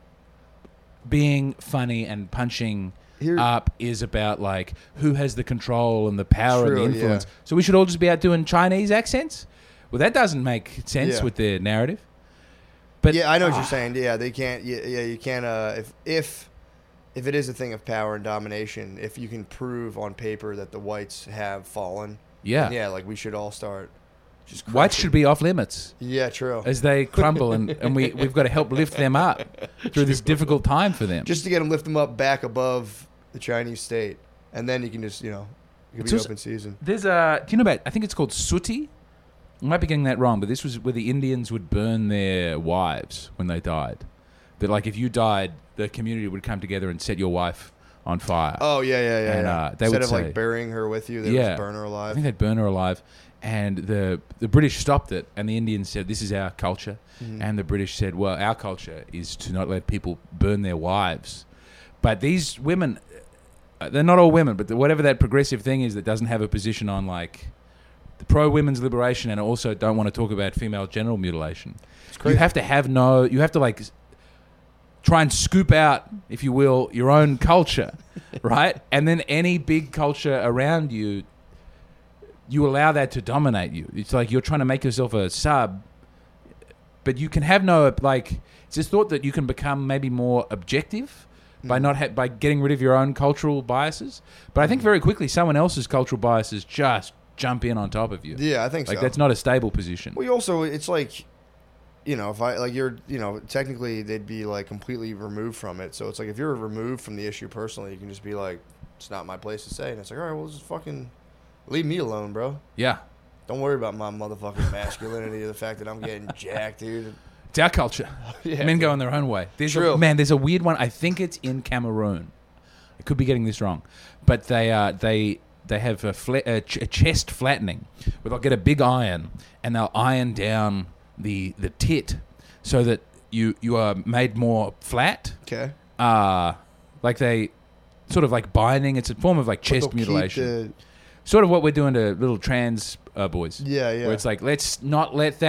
being funny and punching Here- up is about like who has the control and the power True, and the influence. yeah. So we should all just be out doing Chinese accents. Well, that doesn't make sense Yeah. with their narrative. But yeah, I know what ah, you're saying. Yeah, they can't. Yeah, yeah you can't. Uh, if if if it is a thing of power and domination, if you can prove on paper that the whites have fallen, Yeah, then yeah, like we should all start. Just whites crushing- should be off limits Yeah, true. as they crumble, and, and we we've got to help lift them up through this difficult time for them. Just to get them, lift them up back above the Chinese state, and then you can just, you know, it could It's be also- open season. There's a do you know about? I think it's called Sooty. I might be getting that wrong, but this was where the Indians would burn their wives when they died. That like if you died, the community would come together and set your wife on fire. Oh yeah, yeah, yeah. And, yeah. uh, they Instead would of say- like burying her with you, they Yeah. would just burn her I alive. think they'd burn her alive, and the the British stopped it, and the Indians said, "This is our culture," Mhm. and the British said, "Well, our culture is to not let people burn their wives." But these women, uh, they're not all women, but the, whatever that progressive thing is that doesn't have a position on like the pro women's liberation, and also don't want to talk about female genital mutilation. It's You crazy. have to have no. You have to like s- try and scoop out, if you will, your own culture, right? And then any big culture around you, you allow that to dominate you. It's like you're trying to make yourself a sub, but you can have no like. It's this thought that you can become maybe more objective by Mm. not ha- by getting rid of your own cultural biases. But I think very quickly someone else's cultural biases just jump in on top of you. Yeah, I think Like so. that's not a stable position. Well, you also, it's like, you know, if I like you're, you know, technically they'd be like completely removed from it. So it's like if you're removed from the issue personally, you can just be like, it's not my place to say, and it's like, all right, well, just fucking leave me alone, bro. Yeah. Don't worry about my motherfucking masculinity or the fact that I'm getting jacked, dude. It's our culture. Yeah, Men bro. going their own way. There's True. A, man, there's a weird one. I think it's in Cameroon. I could be getting this wrong, but they uh, they they have a, fla- a, ch- a chest flattening, where they'll get a big iron and they'll iron down the the tit so that you you are made more flat. Okay. Uh like they sort of like binding. It's a form of like chest But they'll keep mutilation. Sort of what we're doing to little trans uh, boys. The, yeah, yeah. Where it's like, let's not let that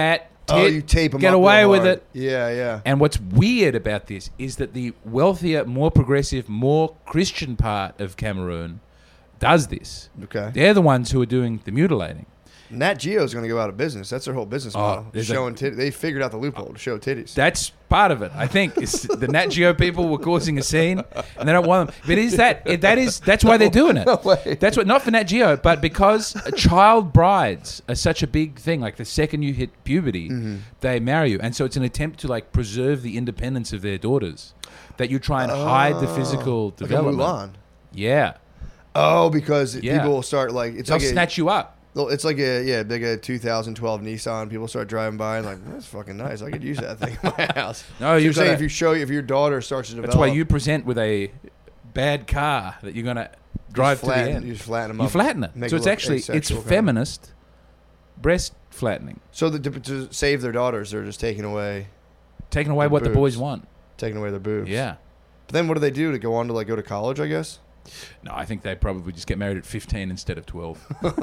Oh, you tape them get up away real with hard. it. Yeah, yeah. And what's weird about this is that the wealthier, more progressive, more Christian part of Cameroon does this. Okay. They're the ones who are doing the mutilating. Nat Geo's going to go out of business. That's their whole business Oh, model. there's a- Showing tit- they figured out the loophole to show titties. That's part of it, I think. It's the Nat Geo people were causing a scene, and they don't want them. But is that that is that's why they're doing it? No way. That's what not for Nat Geo, but because child brides are such a big thing. Like the second you hit puberty, Mm-hmm. they marry you, and so it's an attempt to like preserve the independence of their daughters. That you try and hide the physical like a development. Mulan. Yeah, Oh, because Yeah. people will start like it's they'll like a, snatch you up. it's like a yeah, like a two thousand twelve Nissan. People start driving by and like that's fucking nice. I could use that thing in my house. No, So you've you're saying gotta- if you show if your daughter starts to develop, That's why you present with a bad car that you're gonna drive to the flatten, end. you just flatten them You up. flatten it. make So it it's look actually it's asexual kind of. feminist breast flattening, So the, to, to save their daughters, they're just taking away taking away The what the boys boobs. want. taking away their boobs. Yeah. But then what do they do to go on to like go to college? I guess. No, I think they probably just get married at fifteen instead of twelve.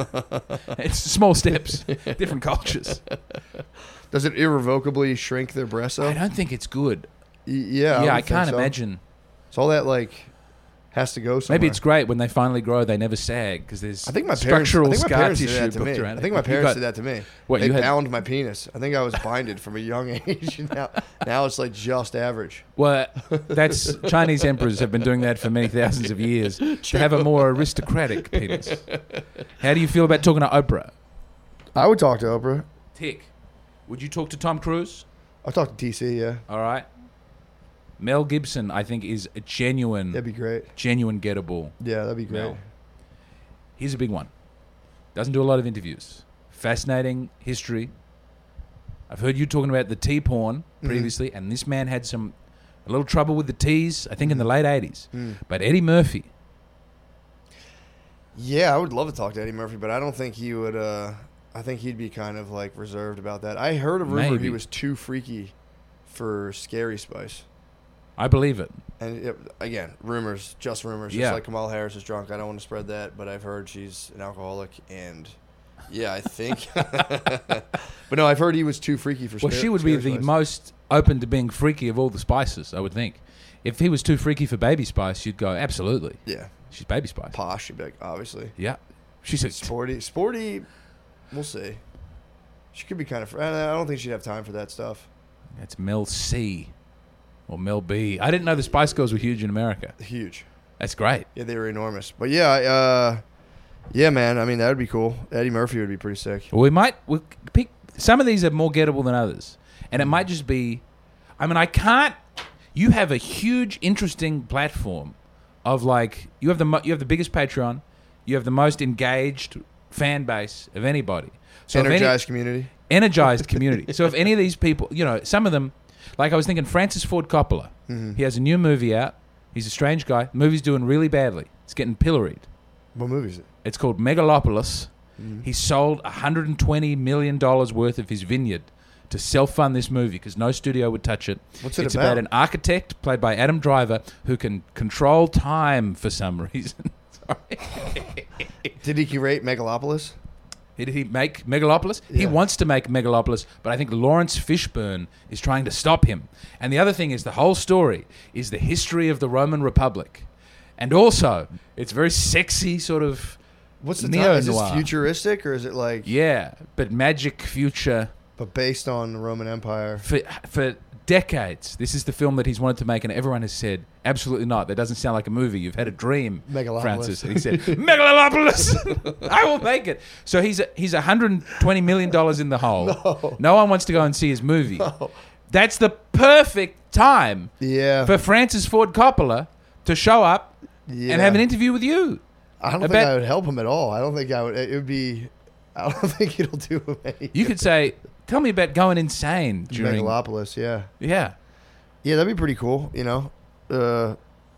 It's small steps, different cultures. Does it irrevocably shrink their breasts? Though? I don't think it's good. Y- yeah. yeah, would I think can't so. imagine. So all that like has to go somewhere. Maybe it's great when they finally grow, they never sag because there's I think my parents. I structural think my scar parents tissue did that to booked me. around I it. think my You parents got- did that to me. What, they you had- bound my penis. I think I was binded from a young age. now, now it's like just average. Well, that's Chinese emperors have been doing that for many thousands of years to have a more aristocratic penis. How do you feel about talking to Oprah? I would talk to Oprah. Tick. Would you talk to Tom Cruise? I'll talk to T C. Yeah, All right. Mel Gibson, I think, is a genuine, that'd be great. genuine gettable. Yeah, that'd be great. Mel. Here's a big one. Doesn't do a lot of interviews. Fascinating history. I've heard you talking about the tea porn previously, and this man had some a little trouble with the teas, I think, in the late eighties. Mm. But Eddie Murphy, Yeah, I would love to talk to Eddie Murphy, but I don't think he would. Uh, I think he'd be kind of like reserved about that. I heard a rumor Maybe. he was too freaky for Scary Spice. I believe it. And it, again, rumors, just rumors. Yeah. Just like Kamala Harris is drunk. I don't want to spread that, but I've heard she's an alcoholic, and yeah, I think. But no, I've heard he was too freaky for. Well, Scary, she would be Scary the Spice. most open to being freaky of all the Spices, I would think. If he was too freaky for Baby Spice, you'd go, absolutely. Yeah, She's Baby Spice. posh. She'd be like, obviously Yeah. She's a sporty. Sporty. We'll see. She could be kind of. I don't think she'd have time for that stuff. That's Mel C. Or Mel B. I didn't know the Spice Girls were huge in America. Huge. That's great. Yeah, they were enormous. But yeah, uh, yeah, man. I mean, that would be cool. Eddie Murphy would be pretty sick. Well, we might we'll pick. Some of these are more gettable than others, and it might just be. I mean, I can't. You have a huge, interesting platform of like you have the mo- you have the biggest Patreon, you have the most engaged fan base of anybody. So if any- Energized community. energized community. So if any of these people, you know, some of them, like I was thinking, Francis Ford Coppola. Mm-hmm. He has a new movie out. He's a strange guy. The movie's doing really badly. It's getting pilloried. What movie is it? It's called Megalopolis. Mm-hmm. He sold one hundred twenty million dollars worth of his vineyard to self-fund this movie because no studio would touch it. What's it it's about? about an architect played by Adam Driver who can control time for some reason. Sorry. Did he curate Megalopolis? Did he make Megalopolis? He Yeah. wants to make Megalopolis, but I think Lawrence Fishburne is trying to stop him. And the other thing is the whole story is the history of the Roman Republic. And also, it's very sexy sort of, What's the Neo time? Is this noir. futuristic or is it like, yeah, but magic future but based on the Roman Empire? for for decades. This is the film that he's wanted to make, and everyone has said, absolutely not. That doesn't sound like a movie. You've had a dream, Megalopolis. Francis. And he said, Megalopolis! I will make it. So he's a, he's one hundred twenty million dollars in the hole. No. No one wants to go and see his movie. That's the perfect time Yeah. for Francis Ford Coppola to show up yeah. and have an interview with you. I don't think about- I would help him at all. I don't think I would. It would be. I don't think it'll do him any. You could say, tell me about going insane during... Megalopolis, yeah. Yeah. Yeah, that'd be pretty cool, you know. Uh,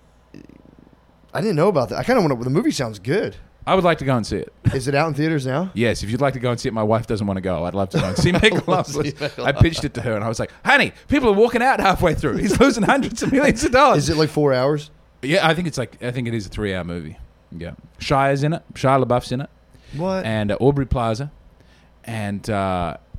I didn't know about that. I kind of want to. The movie sounds good. I would like to go and see it. Is it out in theaters now? Yes, if you'd like to go and see it, my wife doesn't want to go. I'd love to go and see Megalopolis. I pitched it to her and I was like, honey, people are walking out halfway through. He's losing hundreds of millions of dollars. Is it like four hours? Yeah, I think it's like, I think it is a three hour movie. Yeah. Shia's in it. Shia LaBeouf's in it. What? And uh, Aubrey Plaza. And uh,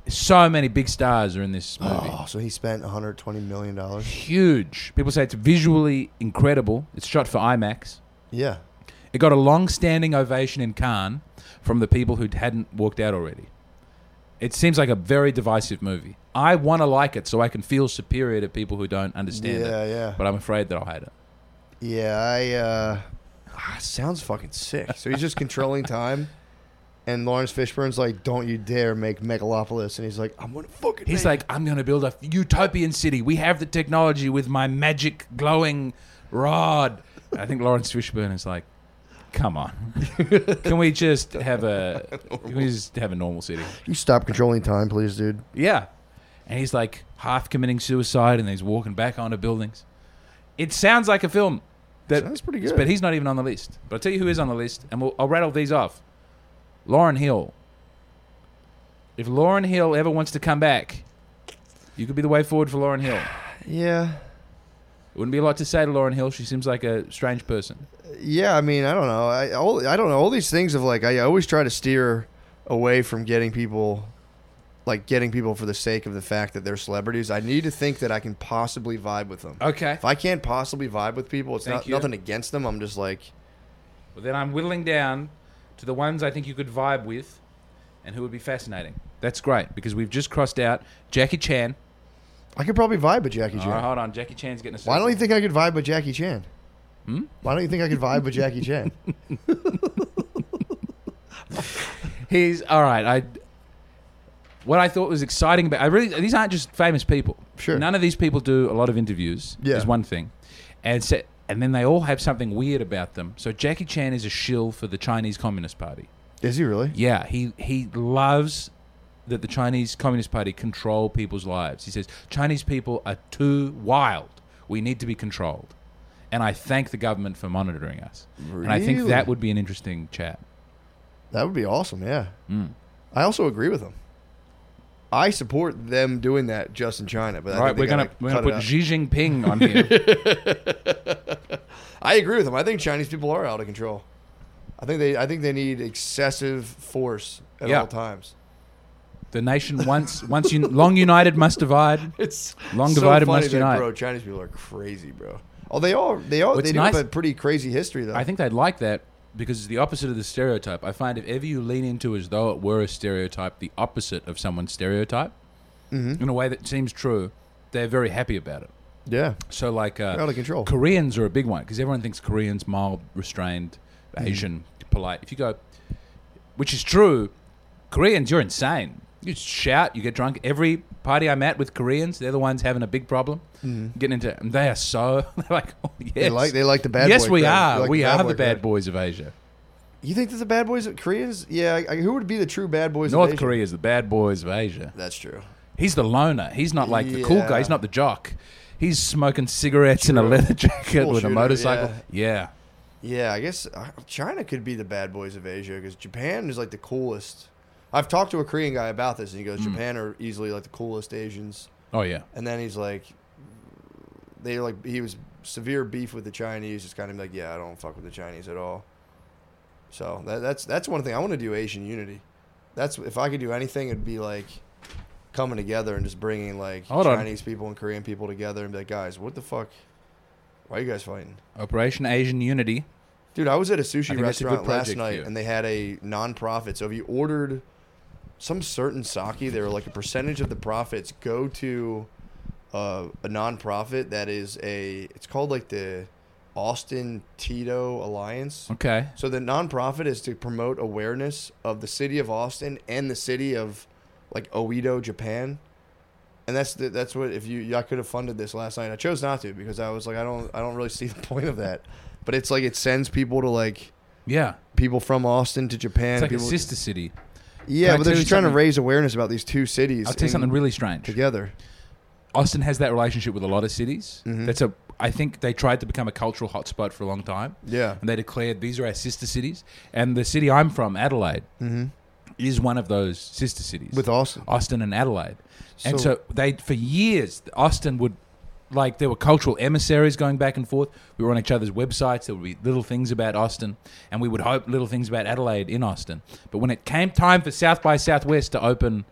So many big stars are in this movie. Oh, so he spent one hundred twenty million dollars. Huge. People say it's visually incredible. It's shot for IMAX. Yeah. It got a long-standing ovation in Cannes from the people who hadn't walked out already. It seems like a very divisive movie. I want to like it so I can feel superior to people who don't understand Yeah, it. yeah. But I'm afraid that I'll hate it. Yeah, I, uh... ah, sounds fucking sick. So he's just controlling time, and Lawrence Fishburne's like, don't you dare make Megalopolis. And he's like, I'm gonna fucking He's make like, I'm going to build a utopian city. We have the technology with my magic glowing rod. I think Lawrence Fishburne is like, come on. Can we just have a can we just have a normal city? You stop controlling time, please, dude. Yeah. And he's like half committing suicide and he's walking back onto buildings. It sounds like a film. That, Sounds pretty good. But he's not even on the list. But I'll tell you who is on the list, and we'll, I'll rattle these off. Lauryn Hill. If Lauryn Hill ever wants to come back, you could be the way forward for Lauryn Hill. Yeah. It wouldn't be a lot to say to Lauryn Hill. She seems like a strange person. Yeah, I mean, I don't know. I, all, I don't know. All these things of like, I always try to steer away from getting people, like getting people for the sake of the fact that they're celebrities. I need to think that I can possibly vibe with them. Okay. If I can't possibly vibe with people, it's Thank not you. nothing against them. I'm just like, Well, then I'm whittling down to the ones I think you could vibe with and who would be fascinating. That's great, because we've just crossed out Jackie Chan. I could probably vibe with Jackie All Chan. right, hold on. Jackie Chan's getting a Why don't you think I could vibe with Jackie Chan? Hmm? Why don't you think I could vibe with Jackie Chan? He's all right. I what I thought was exciting about I really these aren't just famous people. Sure. None of these people do a lot of interviews. Yeah. Is one thing, and so, and then they all have something weird about them. So Jackie Chan is a shill for the Chinese Communist Party. Is he really? Yeah, he he loves that the Chinese Communist Party control people's lives. He says Chinese people are too wild. We need to be controlled. And I thank the government for monitoring us. Really? And I think that would be an interesting chat. That would be awesome, yeah. Mm. I also agree with him. I support them doing that just in China. But I All right, think we're they gonna gotta we're gonna cut put it Xi Jinping on here. out. I agree with him. I think Chinese people are out of control. I think they I think they need excessive force at Yeah. all times. The nation once once un- long united must divide. It's Long so divided funny must that, unite. Bro, Chinese people are crazy, bro. Oh, they all they all What's they do nice- have a pretty crazy history though. I think they'd like that because it's the opposite of the stereotype. I find if ever you lean into as though it were a stereotype, the opposite of someone's stereotype, mm-hmm. in a way that seems true, they're very happy about it. Yeah, So like uh, they're out of control. Koreans are a big one because everyone thinks Koreans mild, restrained, Asian, polite. If you go, which is true, Koreans, you're insane. You just shout, you get drunk. Every party I'm at with Koreans, they're the ones having a big problem. Mhm. Getting into, and they are so they're like, oh, yes, They like they like the bad. yes, boy we crowd. are. They like we the bad are boy the bad crowd. boys of Asia. You think that the bad boys of Koreans? Yeah, I, I, who would be the true bad boys? North of Asia? Korea is the bad boys of Asia. That's true. He's the loner. He's not like the cool Yeah. guy. He's not the jock. He's smoking cigarettes in a True. leather jacket Cool with a shooter, motorcycle. Yeah. Yeah, I guess uh, China could be the bad boys of Asia because Japan is like the coolest. I've talked to a Korean guy about this, and he goes, Mm. Japan are easily like the coolest Asians. Oh yeah. And then he's like, they like he was severe beef with the Chinese. Just kind of like, yeah, I don't fuck with the Chinese at all. So that, that's that's one thing I want to do. Asian unity. That's if I could do anything, it'd be like coming together and just bringing like Hold on. Chinese people and Korean people together and be like, guys, what the fuck? Why are you guys fighting? Operation Asian Unity. Dude, I was at a I sushi think that's a good restaurant last project night, for you. and they had a non-profit. So if you ordered some certain sake, they were like a percentage of the profits go to uh, a non-profit that is a. It's called like the Austin Tito Alliance. Okay. So the non-profit is to promote awareness of the city of Austin and the city of like Oedo, Japan. And that's the, that's what if you I could have funded this last night. I chose not to because I was like I don't I don't really see the point of that. But it's like it sends people to like Yeah. people from Austin to Japan. It's like people, a sister city. yeah, Can I but tell they're you just trying to something? raise awareness about these two cities. I'll tell you in- something really strange. together. Austin has that relationship with a lot of cities. Mhm. That's a. I think they tried to become a cultural hotspot for a long time, Yeah. and they declared these are our sister cities. And the city I'm from, Adelaide, Mm-hmm. is one of those sister cities With Austin. Austin and Adelaide. and So- so they, for years, Austin would, like, there were cultural emissaries going back and forth. We were on each other's websites. There would be little things about Austin, and we would hope little things about Adelaide in Austin. But when it came time for South by Southwest to open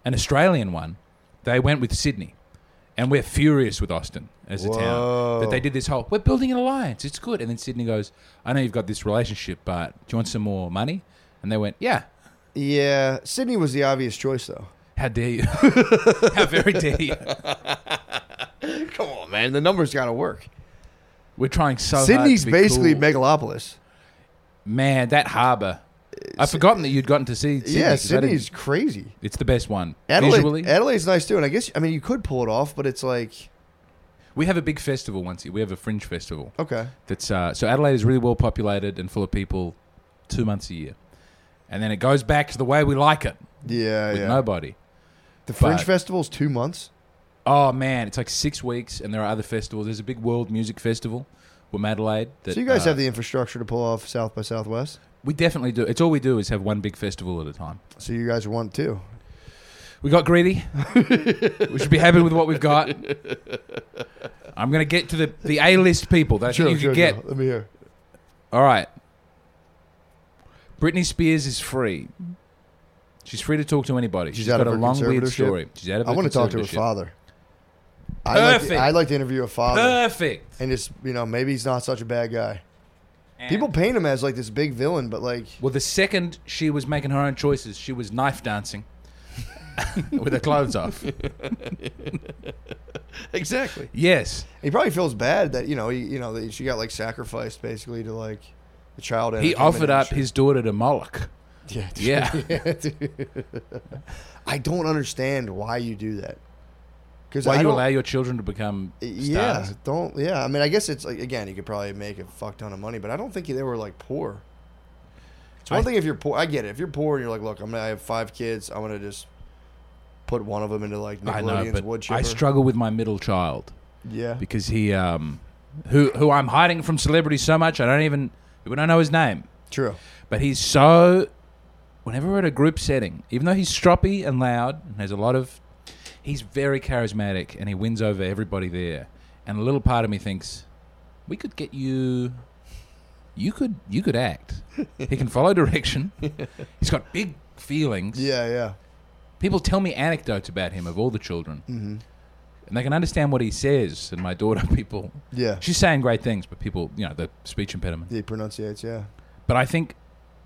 an Australian one, they went with Sydney. And we're furious with Austin as a Whoa. town. That they did this whole, we're building an alliance, it's good. And then Sydney goes, I know you've got this relationship, but do you want some more money? And they went, yeah. Yeah, Sydney was the obvious choice, though. How dare you? How very dare you? Come on, man. The numbers got to work. We're trying so Sydney's hard to be basically cool. megalopolis. Man, that harbour. I've forgotten that you'd gotten to see Sydney. Yeah, 'cause I didn't- Sydney's crazy. It's the best one. Adelaide, Visually. Adelaide's nice too, and I guess I mean you could pull it off, but it's like We have a big festival once a year. We have a fringe festival. okay, That's uh, so Adelaide is really well populated and full of people two months a year. And then it goes back to the way we like it yeah, with yeah. nobody. The Fringe but- Festival's two months. Oh, man, it's like six weeks and there are other festivals. There's a big world music festival with Adelaide. That, So you guys uh, have the infrastructure to pull off South by Southwest. We definitely do. It's all we do is have one big festival at a time. So you guys want too. We got greedy. We should be happy with what we've got. I'm going to get to the, the A-list people that I think you can get. Let me hear. All right. Britney Spears is free. She's free to talk to anybody. She's She's out got of a her long, weird conservatorship? story. She's out of I her want to talk to her conservatorship. father. I'd like, to, Perfect. I'd like to interview a father Perfect. and just you know maybe he's not such a bad guy. And- People paint him as like this big villain, but like Well, the second she was making her own choices, she was knife dancing with her clothes off. exactly. Yes. He probably feels bad that you know he you know that she got like sacrificed basically to like the child. He entertainment offered up industry. his daughter to Moloch. Yeah, dude. Yeah. Yeah, dude. I don't understand why you do that. Because Why I you don't, allow your children to become yeah, stars? don't yeah. I mean, I guess it's like again, you could probably make a fuck ton of money, but I don't think they were like poor. It's one I- thing if you're poor. I get it. If you're poor and you're like, look, I'm gonna I have five kids. I'm gonna just put one of them into like I know, Nickelodeon's but wood chipper. I struggle with my middle child Yeah, because he, um, who who I'm hiding from celebrities so much, I don't even, we don't know his name. true. But he's so, whenever we're at a group setting, even though he's stroppy and loud and has a lot of, he's very charismatic and he wins over everybody there. And a little part of me thinks, we could get you, you could you could act. He can follow direction. He's got big feelings. Yeah, yeah. People tell me anecdotes about him of all the children. Mm-hmm. And they can understand what he says. And my daughter, people, Yeah, she's saying great things, but people, you know, the speech impediment. he pronunciates. Yeah, But I think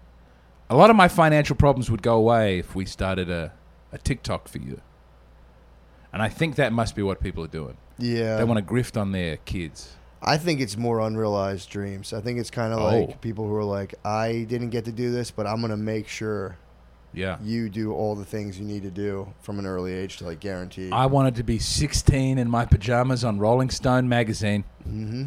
a lot of my financial problems would go away if we started a, a TikTok for you. And I think that must be what people are doing. yeah. They want to grift on their kids. I think it's more unrealized dreams. I think it's kind of Oh. like people who are like, I didn't get to do this, but I'm gonna make sure Yeah. you do all the things you need to do from an early age to like guarantee. I wanted to be sixteen in my pajamas on Rolling Stone magazine. Mm-hmm.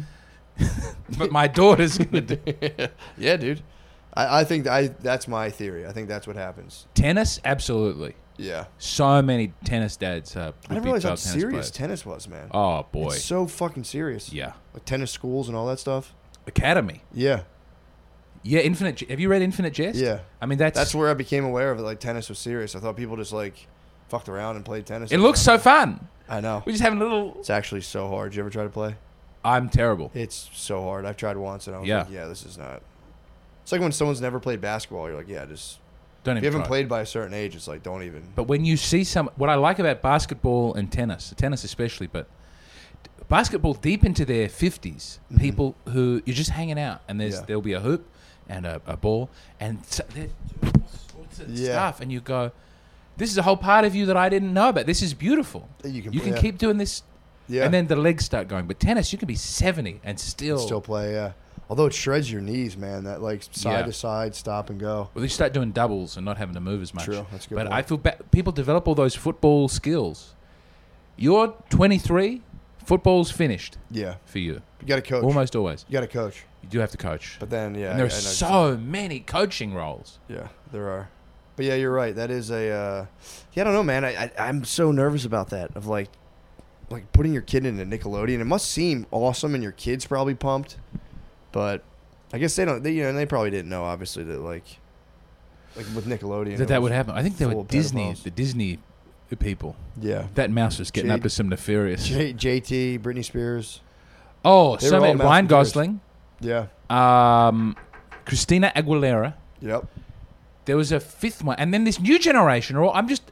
But my daughter's going to do Yeah, dude. I, I think I that's my theory. I think that's what happens. tennis. Absolutely. Yeah. So many tennis dads. Uh, I didn't would be realize how child tennis serious players. tennis was, man. Oh boy. It's so fucking serious. Yeah. Like tennis schools and all that stuff. Academy. Yeah. Yeah. Infinite. Have you read Infinite Jest? Yeah. I mean, that's That's where I became aware of it. Like tennis was serious. I thought people just like fucked around and played tennis. It looks so fun. I know. We're just having a little. It's actually so hard. Did you ever try to play? I'm terrible. It's so hard. I've tried once and I was Yeah. like, yeah, this is not. It's like when someone's never played basketball. You're like, yeah, just Don't if you even haven't try. played by a certain age, it's like don't even. But when you see some, what I like about basketball and tennis, tennis especially, but basketball deep into their fifties, people who you're just hanging out, and there's Mm-hmm. Yeah. there'll be a hoop and a, a ball, and so, they're doing all sorts of Yeah. stuff, and you go, "This is a whole part of you that I didn't know about. This is beautiful. You can You can yeah. keep doing this." Yeah. And then the legs start going. But tennis, you can be seventy and still. still play. Yeah. Although it shreds your knees, man. That like side Yeah. to side, stop and go. Well, you start doing doubles and not having to move as much. True, that's a good But point. I feel ba- people develop all those football skills. You're twenty-three, football's finished Yeah. for you. You got to coach. Almost always. You got to coach. You do have to coach. But then, yeah. and there I- are I know so many coaching roles. Yeah, there are. But yeah, you're right. That is a. Uh, yeah, I don't know, man. I, I I'm so nervous about that. Of like, like putting your kid into Nickelodeon. It must seem awesome, and your kid's probably pumped. But I guess they don't. They, you know, and they probably didn't know, obviously, that like, like with Nickelodeon. That it that was would happen. I think they full were of Disney, pedophiles. the Disney people. Yeah. That mouse was getting J- up to some nefarious. J- JT, Britney Spears. oh, They so were all many. mouse Ryan computers. Gosling, Yeah. um, Christina Aguilera. Yep. There was a fifth one, and then this new generation. Are all, I'm just,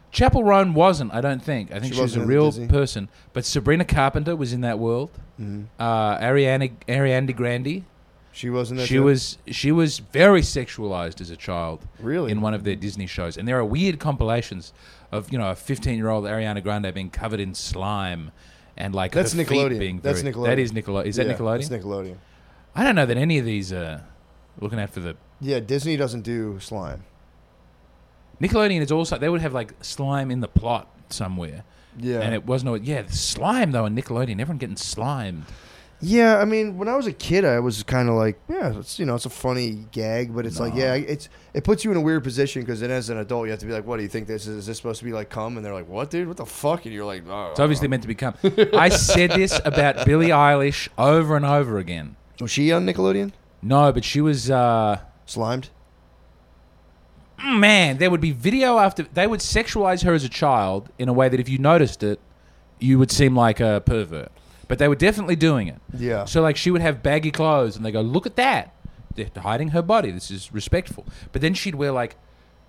Chapel Roan wasn't, I don't think. I think She she, was a wasn't in real Disney? person. But Sabrina Carpenter was in that world. Mhm. Uh, Ariana Ariana Grande. She wasn't. She was she was very sexualized as a child. Really? In one of their Disney shows, and there are weird compilations of you know a fifteen-year-old Ariana Grande being covered in slime, and like That's her feet Nickelodeon. being That's very, Nickelodeon. That is Nickelodeon. Is that Yeah, Nickelodeon? It's Nickelodeon. I don't know that any of these are looking out for the Yeah, Disney doesn't do slime. Nickelodeon is also they would have like slime in the plot somewhere, Yeah. and it wasn't. always- Yeah, the slime though in Nickelodeon, everyone getting slimed. Yeah, I mean, when I was a kid, I was kind of like, yeah, it's you know, it's a funny gag, but it's like, No. yeah, it's it puts you in a weird position because then as an adult, you have to be like, what do you think this is? Is this supposed to be like cum? And they're like, what, dude? What the fuck? And you're like, oh. It's obviously meant to become. I said this about Billie Eilish over and over again. Was she on Nickelodeon? No, but she was. Uh, Slimed? Man, there would be video after they would sexualize her as a child in a way that if you noticed it, you would seem like a pervert. But they were definitely doing it. Yeah. So like she would have baggy clothes and they go, look at that. They're hiding her body. This is respectful. But then she'd wear like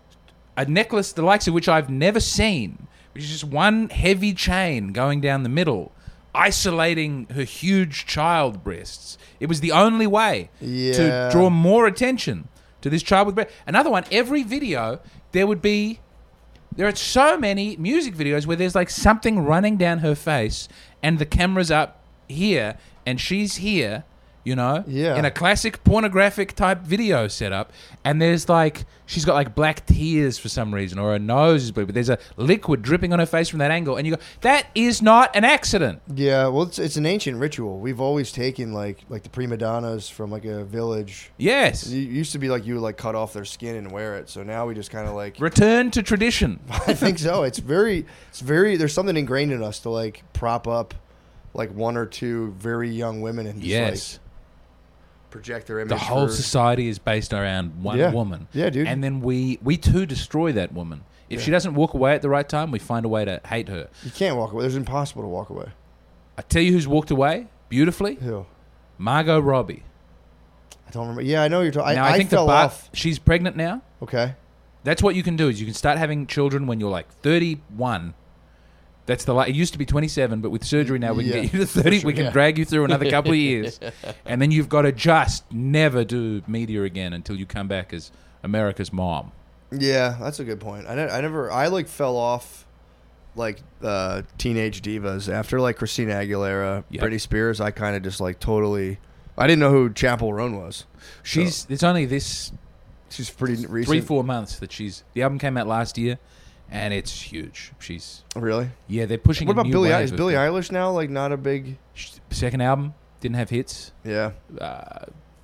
a necklace the likes of which I've never seen, which is just one heavy chain going down the middle, isolating her huge child breasts. It was the only way Yeah. to draw more attention to this child with breasts. Another one, every video, there would be... There are so many music videos where there's like something running down her face and the camera's up here and she's here, you know, Yeah. in a classic pornographic type video setup. And there's like, she's got like black tears for some reason or her nose is blue, but there's a liquid dripping on her face from that angle. And you go, that is not an accident. Yeah, well, it's, it's an ancient ritual. We've always taken like like the prima donnas from like a village. Yes. It used to be like you would like cut off their skin and wear it. So now we just kind of like Return to tradition. I think so. It's very, it's very. There's something ingrained in us to like prop up, like one or two very young women and just Yes. like project their image. The whole for- society is based around one Yeah. woman. Yeah, dude. And then we, we too destroy that woman. If Yeah. she doesn't walk away at the right time, we find a way to hate her. You can't walk away. It's impossible to walk away. I tell you who's walked away beautifully? Who? Margot Robbie. I don't remember. Yeah, I know you're talking. Now I, I, I think fell the bar, off. she's pregnant now. Okay. That's what you can do is you can start having children when you're like thirty-one. That's the la- it used to be twenty-seven, but with surgery now we can Yeah, get you to thirty. sure, we can yeah. drag you through another couple of years, and then you've got to just never do media again until you come back as America's mom. Yeah, that's a good point. I, ne- I never. I like fell off, like uh, teenage divas after like Christina Aguilera, Yep. Britney Spears. I kind of just like totally. I didn't know who Chapel Roan was. She's it's only this She's pretty recent. three four months that she's the album came out last year, and it's huge. She's Really? yeah they're pushing. What a about new Billie? wave Is of Billie the- Eilish now like not a big? second album didn't have hits. Yeah. Uh,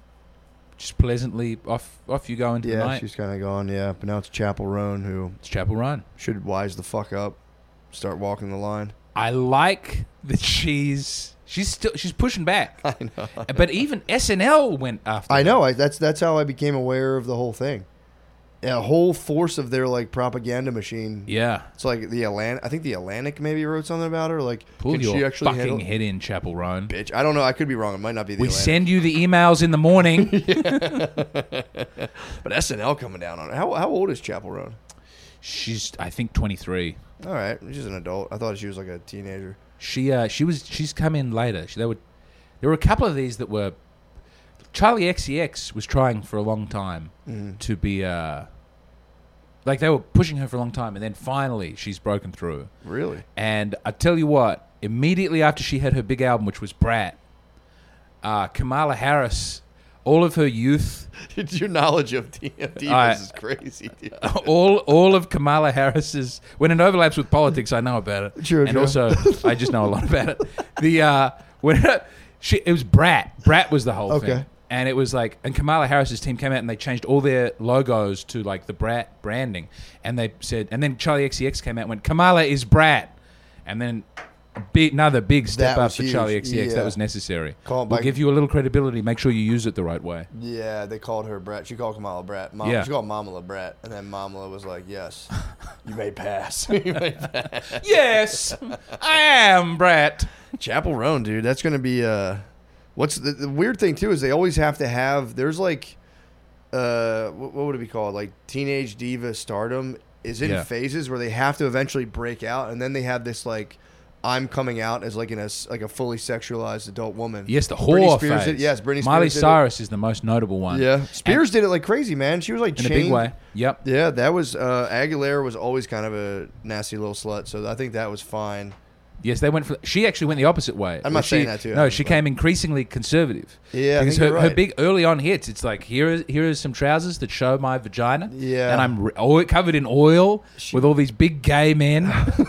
just pleasantly off off you go into the Yeah, night. she's kind of gone. Yeah, but now it's Chapel Roan who It's Chapel Run. should wise the fuck up, start walking the line. I like that she's she's still she's pushing back. I know. But even S N L went after. I her. know. I, that's that's how I became aware of the whole thing. A whole force of their like propaganda machine. Yeah. It's like the Atlantic. I think the Atlantic maybe wrote something about her. Like, Pull can your she actually fucking handle? head in, Chapel Run. Bitch, I don't know. I could be wrong. It might not be the We Atlantic. send you the emails in the morning. But S N L coming down on it. How how old is Chapel Roan? She's I think twenty-three. All right, she's an adult. I thought she was like a teenager. She uh she was she's come in later. She, there were there were a couple of these that were Charlie X C X was trying for a long time Mhm. to be uh like they were pushing her for a long time and then finally she's broken through. Really? And I tell you what, immediately after she had her big album, which was Brat, uh, Kamala Harris, all of her youth, Your knowledge of D- of divas I- is crazy, dude. all all of Kamala Harris's, when it overlaps with politics, I know about it. True, and true. also, I just know a lot about it. The uh, when she, it was Brat. Brat was the whole Okay. thing. And it was like, and Kamala Harris's team came out and they changed all their logos to like the Brat branding. And they said, and then Charlie X C X came out and went, Kamala is Brat. And then a big, another big step That up was for huge. Charlie X C X. Yeah. That was necessary. Call it We'll by- give you a little credibility. Make sure you use it the right way. Yeah, they called her Brat. She called Kamala Brat. Mom, Yeah. She called Mamala Brat. And then Mamala was like, yes, you may pass. you may pass. Yes, I am Brat. Chapel Roan, dude. That's going to be... Uh, what's the, the weird thing, too, is they always have to have... There's like... Uh, what, what would it be called? Like Teenage Diva Stardom is in Yeah. phases where they have to eventually break out, and then they have this like, I'm coming out as like in a s- like a fully sexualized adult woman. Yes, the Britney whore Spears phase. did- yes, Britney Spears Miley did it. Cyrus is the most notable one. Yeah, Spears did it like crazy, man. She was like In a chained. big way. Yep. Yeah, that was uh, Aguilera was always kind of a nasty little slut, so I think that was fine. Yes, they went for. She actually went the opposite way. I'm Where not she, saying that too, No, she but- came increasingly conservative. Yeah, I because think her, you're her right. big early on hits, it's like here is here is some trousers that show my vagina. Yeah. and I'm re- oil, covered in oil She- with all these big gay men.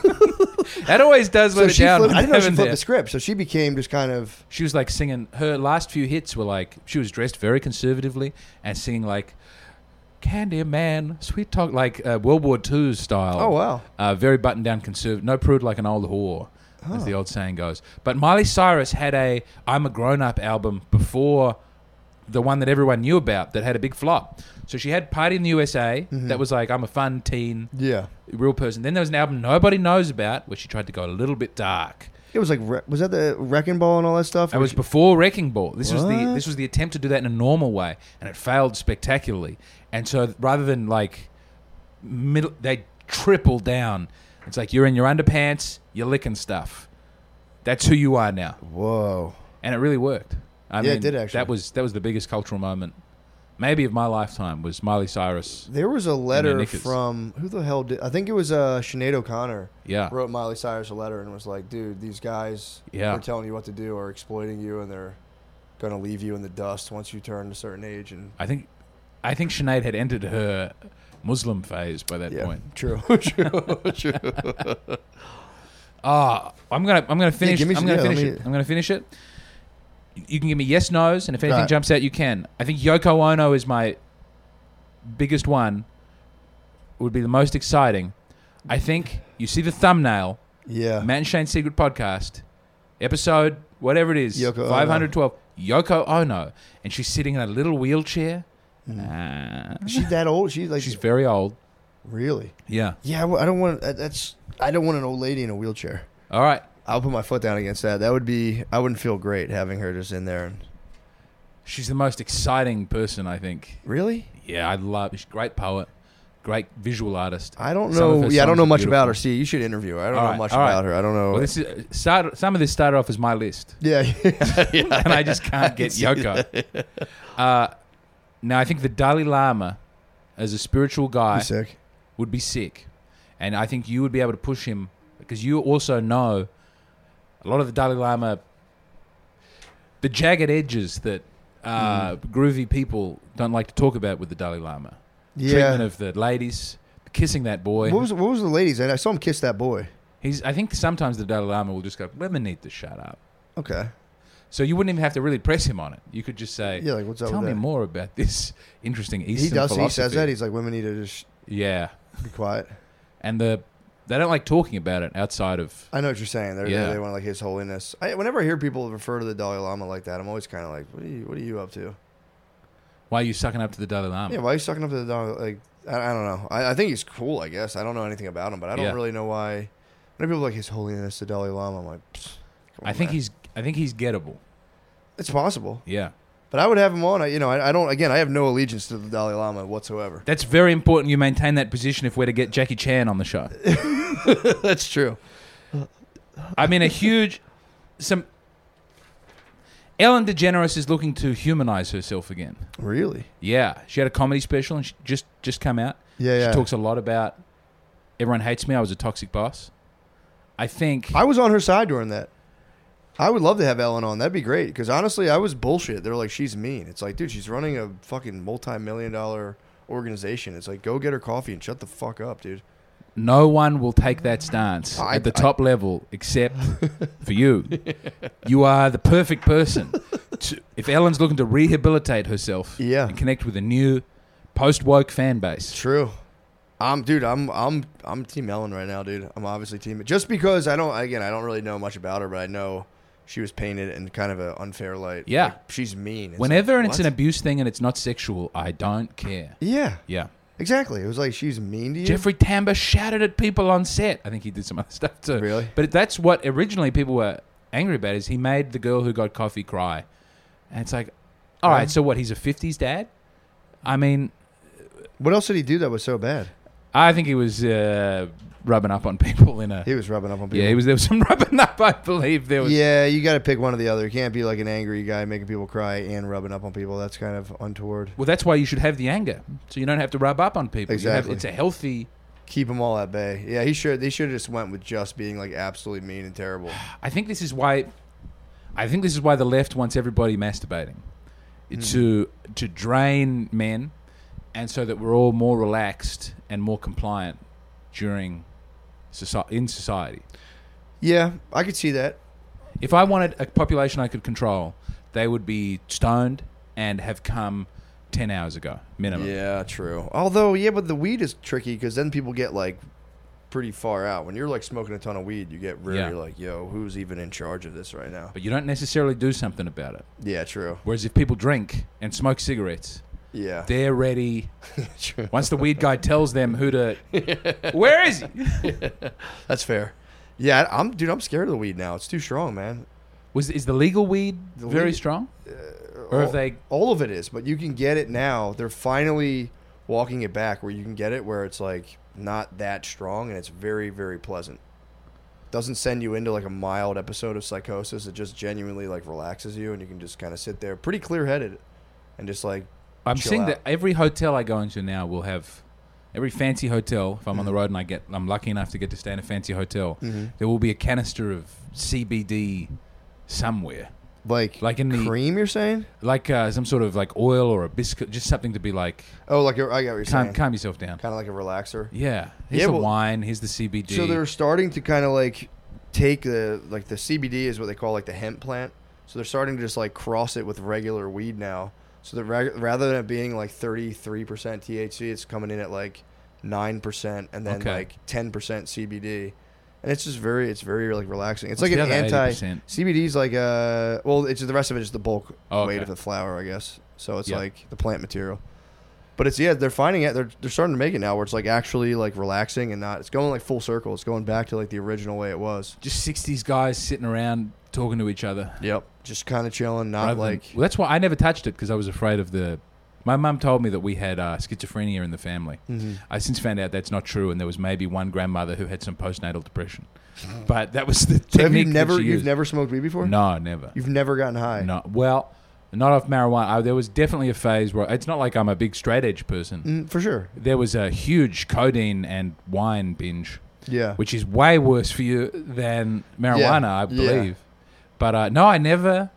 That always does let So it she down. flipped, I didn't know she Haven't flipped there? the script, so she became just kind of She was like singing. Her last few hits were like she was dressed very conservatively and singing like Candy Man, Sweet Talk, like uh, World War Two style. Oh, wow. Uh, very buttoned down conservative. No prude like an old whore, as the old saying goes. But Miley Cyrus had a I'm a Grown Up album before the one that everyone knew about that had a big flop. So she had Party in the U S A that was like I'm a fun teen yeah. real person. Then there was an album nobody knows about where she tried to go a little bit dark. It was like re- was that the Wrecking Ball and all that stuff? It was before Wrecking Ball. This was the What? this was the attempt to do that in a normal way, and it failed spectacularly. And so rather than like middle, they triple down. It's like you're in your underpants, you're licking stuff. That's who you are now, Whoa. and it really worked. I Yeah, it mean, did actually. That was that was the biggest cultural moment, maybe of my lifetime. Was Miley Cyrus? There was a letter knickers. from who the hell did I think it was uh, Sinead O'Connor Yeah, wrote Miley Cyrus a letter and was like, dude, these guys Yeah. are telling you what to do or exploiting you, and they're gonna leave you in the dust once you turn a certain age. And I think I think Sinead had entered her Muslim phase by that yeah, point. true, true, true. Ah, I'm gonna I'm gonna finish. give me I'm some- gonna yeah, let finish me- it. I'm gonna finish it. You can give me yes, no's, and if anything Right. jumps out, you can. I think Yoko Ono is my biggest one. Would be the most exciting. I think you see the thumbnail, Yeah, Matt and Shane's Secret Podcast, episode whatever it is, Yoko Ono. five hundred twelve. Yoko Ono, and she's sitting in a little wheelchair. Uh, Is she that old? She's like she's very old. really. Yeah. Yeah, I don't want that- that's. I don't want an old lady in a wheelchair. All right. I'll put my foot down against that. That would be. I wouldn't feel great having her just in there. And, She's the most exciting person, I think. really? Yeah, I love. She's a great poet, great visual artist. I don't Some of know. her Yeah, I don't songs know are much about beautiful. her. See, you should interview her. I don't All know right, much all right. about her. I don't know. Well, this is start, some of this started off as my list, yeah, yeah, yeah. and I just can't get see Yoko. Uh, now, I think the Dalai Lama, as a spiritual guy, He's sick. would be sick, and I think you would be able to push him because you also know a lot of the Dalai Lama, the jagged edges that uh, Mm. groovy people don't like to talk about with the Dalai Lama. Yeah. Treatment of the ladies, kissing that boy. What was what was the ladies? I saw him kiss that boy. He's. I think sometimes the Dalai Lama will just go, "Women need to shut up." Okay. So you wouldn't even have to really press him on it. You could just say, Yeah, like what's up "Tell with me that?" more about this interesting Eastern He does. He philosophy." says that. He's like, women need to just yeah, be quiet. and the they don't like talking about it outside of. I know what you're saying. They're, Yeah. they they want like His Holiness. I, whenever I hear people refer to the Dalai Lama like that, I'm always kind of like, what are you What are you up to? Why are you sucking up to the Dalai Lama? Yeah, why are you sucking up to the Dalai? Like, I, I don't know. I, I think he's cool. I guess I don't know anything about him, but I don't Yeah. really know why. When people are like His Holiness the Dalai Lama, I'm like, pfft, come on, I think man. he's. I think he's gettable. It's possible, Yeah, but I would have him on. I, you know, I, I don't. Again, I have no allegiance to the Dalai Lama whatsoever. that's very important. You maintain that position if we're to get Jackie Chan on the show. That's true. I mean, a huge some. Ellen DeGeneres is looking to humanize herself again. Really? Yeah, she had a comedy special and she just just come out. Yeah, yeah. She talks a lot about everyone hates me. I was a toxic boss. I think I was on her side during that. I would love to have Ellen on. That'd be great. Because honestly, I was bullshit. They're like, she's mean. It's like, dude, she's running a fucking multi-million dollar organization. It's like, go get her coffee and shut the fuck up, dude. no one will take that stance I- at the I- top level except for you. You are the perfect person. To, if Ellen's looking to rehabilitate herself Yeah. and connect with a new post-woke fan base. True. I'm, dude. I'm, I'm, I'm Team Ellen right now, dude. I'm obviously Team. Just because I don't, again, I don't really know much about her, but I know she was painted in kind of an unfair light. Yeah. Like, she's mean. It's Whenever like, it's an what? abuse thing and it's not sexual, I don't care. Yeah. Yeah. Exactly. It was like she's mean to you. Jeffrey Tambor shouted at people on set. I think he did some other stuff too. Really? But that's what originally people were angry about is he made the girl who got coffee cry. And it's like, all right, Yeah. so what, he's a fifties dad? I mean, What else did he do that was so bad? I think he was uh, rubbing up on people in a. He was rubbing up on people. Yeah, he was. There was some rubbing up. I believe there was. Yeah, you got to pick one or the other. You can't be like an angry guy making people cry and rubbing up on people. That's kind of untoward. Well, that's why you should have the anger, so you don't have to rub up on people. You have, Exactly. it's a healthy. Keep them all at bay. Yeah, he should. They should have just went with just being like absolutely mean and terrible. I think this is why. I think this is why the left wants everybody masturbating, Mm. to to drain men, and so that we're all more relaxed and more compliant during soci- in society. Yeah, I could see that. If I wanted a population I could control, they would be stoned and have come ten hours ago minimum. Yeah, true. Although, yeah, but the weed is tricky because then people get like pretty far out. When you're like smoking a ton of weed, you get really Yeah. like, yo, who's even in charge of this right now? But you don't necessarily do something about it. Yeah, true. Whereas if people drink and smoke cigarettes, Yeah, they're ready. true. Once the weed guy tells them who to, where is he? That's fair. Yeah, I'm dude. I'm scared of the weed now. It's too strong, man. Was is the legal weed The very weed- strong, or have all, they? all of it is, but you can get it now. They're finally walking it back where you can get it where it's like not that strong and it's very, very pleasant. Doesn't send you into like a mild episode of psychosis. It just genuinely like relaxes you and you can just kind of sit there pretty clear headed and just like I'm chill seeing out. that every hotel I go into now will have. Every fancy hotel, if I'm on the Mm-hmm. road and I get, I'm lucky enough to get to stay in a fancy hotel, Mhm. there will be a canister of C B D somewhere, like like in the cream. You're saying? like uh, some sort of like oil or a biscuit, just something to be like Oh, like a, I get what you're calm, saying. calm yourself down. Kind of like a relaxer. Yeah, here's Yeah, the well- wine. Here's the C B D. So they're starting to kind of like take the like the C B D is what they call like the hemp plant. So they're starting to just like cross it with regular weed now. So that ra- rather than it being like thirty-three percent T H C, it's coming in at like nine percent and then Okay. like ten percent C B D. And it's just very it's very like relaxing. It's What's like the an other anti eighty percent? C B D is like uh well it's the rest of it is the bulk Oh, weight okay. of the flower, I guess. So it's Yeah. like the plant material. But it's yeah, they're finding it. They're they're starting to make it now, where it's like actually like relaxing and not. It's going like full circle. It's going back to like the original way it was. Just sixties guys sitting around talking to each other. Yep. Just kind of chilling, not rather than- like. well, that's why I never touched it because I was afraid of the. My mum told me that we had uh, schizophrenia in the family. Mhm. I since found out that's not true, and there was maybe one grandmother who had some postnatal depression. But that was the So technique have you that never she you've used. never smoked weed before? No, never. You've never gotten high. No. Well, not off marijuana. I, there was definitely a phase where it's not like I'm a big straight edge person. Mm, for sure. There was a huge codeine and wine binge, Yeah. which is way worse for you than marijuana, Yeah, I yeah. believe. But uh, no, I never.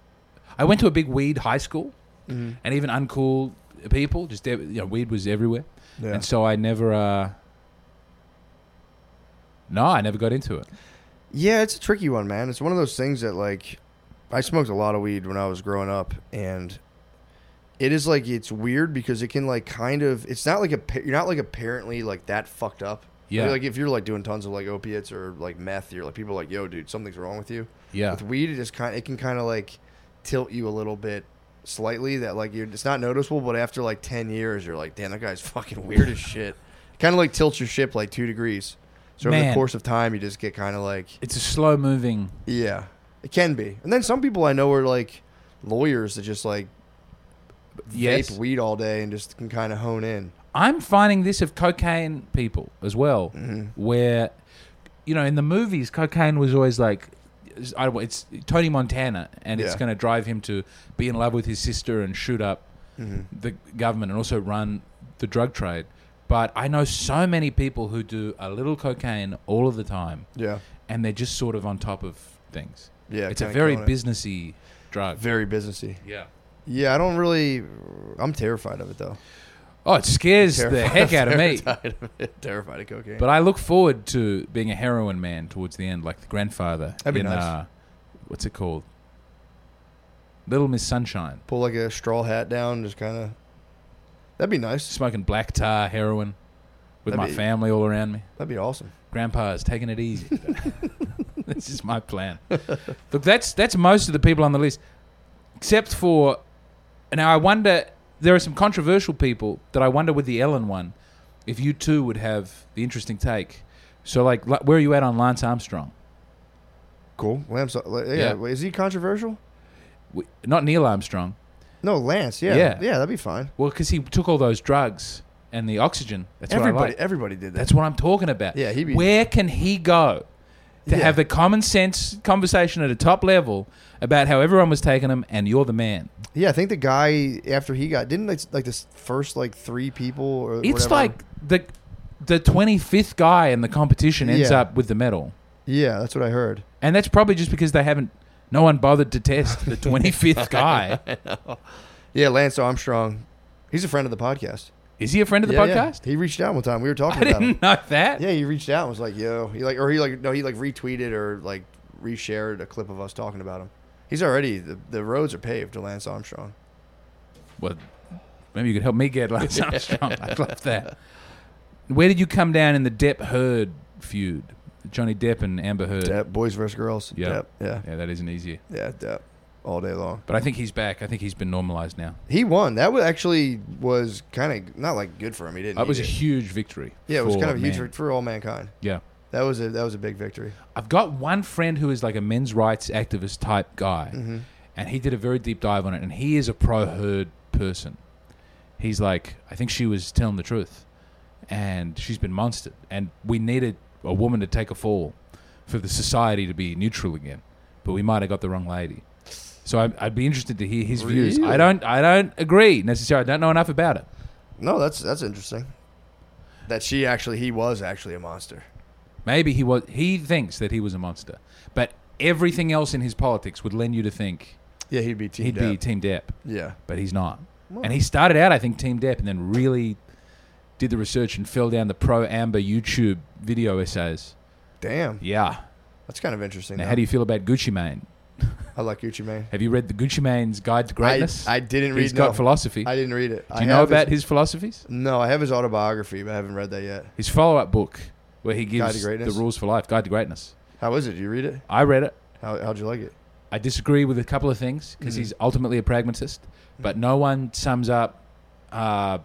I went to a big weed high school, Mhm. and even uncool people, just ev- you know, weed was everywhere, Yeah. and so I never. Uh, no, I never got into it. Yeah, it's a tricky one, man. It's one of those things that like I smoked a lot of weed when I was growing up, and it is like it's weird because it can like kind of it's not like a pa- you're not like apparently like that fucked up. Yeah. Like if you're like doing tons of like opiates or like meth, you're like people are like, yo, dude, something's wrong with you. Yeah, With weed, it just kind it can kind of like tilt you a little bit slightly. That like you're it's not noticeable, but after like ten years, you're like, damn, that guy's fucking weird as shit. Kind of like tilts your ship like two degrees. So over Man. the course of time, you just get kind of like. it's a slow moving. Yeah, it can be. And then some people I know are like lawyers that just like Yes. vape weed all day and just can kind of hone in. I'm finding this of cocaine people as well, Mhm. where, you know, in the movies, cocaine was always like, I don't know, it's Tony Montana, and it's Yeah. going to drive him to be in love with his sister and shoot up Mhm. the government and also run the drug trade. But I know so many people who do a little cocaine all of the time, Yeah, and they're just sort of on top of things. yeah. It's a kinda very killing it. businessy drug. very businessy. Yeah. Yeah, I don't really. I'm terrified of it though. Oh, it scares the Terrified- heck out of me. Terrified of it. Terrified of cocaine. But I look forward to being a heroin man towards the end, like the grandfather. That'd be in, nice. Uh, what's it called? Little Miss Sunshine. pull like a straw hat down, just kind of. That'd be nice. Smoking black tar heroin with That'd my be- family all around me. That'd be awesome. Grandpa's taking it easy. This is my plan. Look, that's that's most of the people on the list, except for. Now I wonder. There are some controversial people that I wonder with the Ellen one, if you too would have the interesting take. So, like, li- where are you at on Lance Armstrong? Cool. Lance. uh, Yeah. Yeah. Wait, is he controversial? We, not Neil Armstrong. No, Lance. Yeah. Yeah. Yeah. That'd be fine. Well, because he took all those drugs and the oxygen. That's everybody, what I like. everybody did that. That's what I'm talking about. Yeah, he'd be- Where can he go to Yeah. have the common sense conversation at a top level about how everyone was taking him and you're the man? Yeah, I think the guy after he got didn't like, like this first like three people or It's whatever. like the the twenty-fifth guy in the competition ends Yeah. up with the medal. Yeah, that's what I heard. And that's probably just because they haven't, no one bothered to test the twenty-fifth guy. Yeah, Lance Armstrong. He's a friend of the podcast. Is he a friend of the Yeah, yeah. podcast? He reached out one time. We were talking I about him. didn't know that. Yeah, he reached out and was like, "Yo," he like, or he like, no, he like retweeted or like reshared a clip of us talking about him. He's already the the roads are paved to Lance Armstrong. Well, maybe you could help me get Lance Armstrong. I'd love that. Where did you come down in the Depp Heard feud? Johnny Depp and Amber Heard. Depp, boys versus girls. Yeah. Depp, yeah, Yeah, that isn't easy. yeah, Depp, all day long. But I think he's back. I think he's been normalized now. He won. That was actually was kind of not like good for him. He didn't. That was a need it. huge victory. Yeah, it was for kind of huge man. for, for all mankind. Yeah. That was a that was a big victory. I've got one friend who is like a men's rights activist type guy, Mm-hmm. and he did a very deep dive on it, and he is a pro-Heard person. He's like, I think she was telling the truth, and she's been monstered, and we needed a woman to take a fall for the society to be neutral again, but we might have got the wrong lady. So I'd, I'd be interested to hear his views. Really? I don't, I don't agree necessarily. I don't know enough about it. No, that's that's interesting. That she actually he was actually a monster. Maybe he was. He thinks that he was a monster, but everything else in his politics would lend you to think Yeah, he'd be team. he'd Depp. be Team Depp, Yeah. but he's not. Well. And he started out, I think, Team Depp, and then really did the research and fell down the pro Amber YouTube video essays. Damn. Yeah. That's kind of interesting. Now, though. how do you feel about Gucci Mane? I like Gucci Mane. Have you read the Gucci Mane's Guide to Greatness? I, I didn't read. He's got no. philosophy. I didn't read it. do you know about his philosophies? No, I have his autobiography, but I haven't read that yet. His follow-up book, where he Guide gives to the Greatness? rules for life, Guide to Greatness. How is it? Did you read it? I read it. How how'd you like it? I disagree with a couple of things because Mhm. he's ultimately a pragmatist, but no one sums up uh,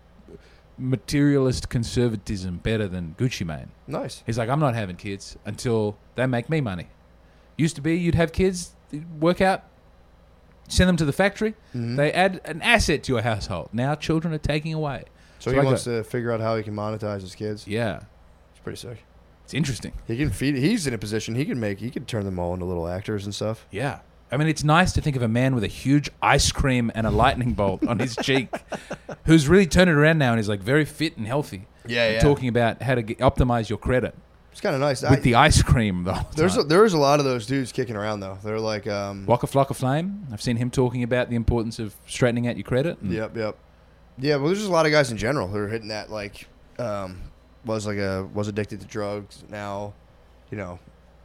materialist conservatism better than Gucci Mane. Nice. He's like, I'm not having kids until they make me money. Used to be you'd have kids, work out, send them to the factory, Mhm. they add an asset to your household. Now children are taking away. So, So he I wants got- to figure out how he can monetize his kids. Yeah, It's pretty sick. it's interesting. He can feed. He's in a position he can make. He can turn them all into little actors and stuff. Yeah. I mean, it's nice to think of a man with a huge ice cream and a lightning bolt on his cheek who's really turned it around now and is like very fit and healthy. Yeah, and yeah. talking about how to get, optimize your credit It's kind of nice. with I- the ice cream, though. There's a, there's a lot of those dudes kicking around though. They're like, um, Waka Flocka Flame. I've seen him talking about the importance of straightening out your credit. and- yep, yep, yeah. Well, there's just a lot of guys in general who are hitting that. Like, um, was like a was addicted to drugs. Now, you know,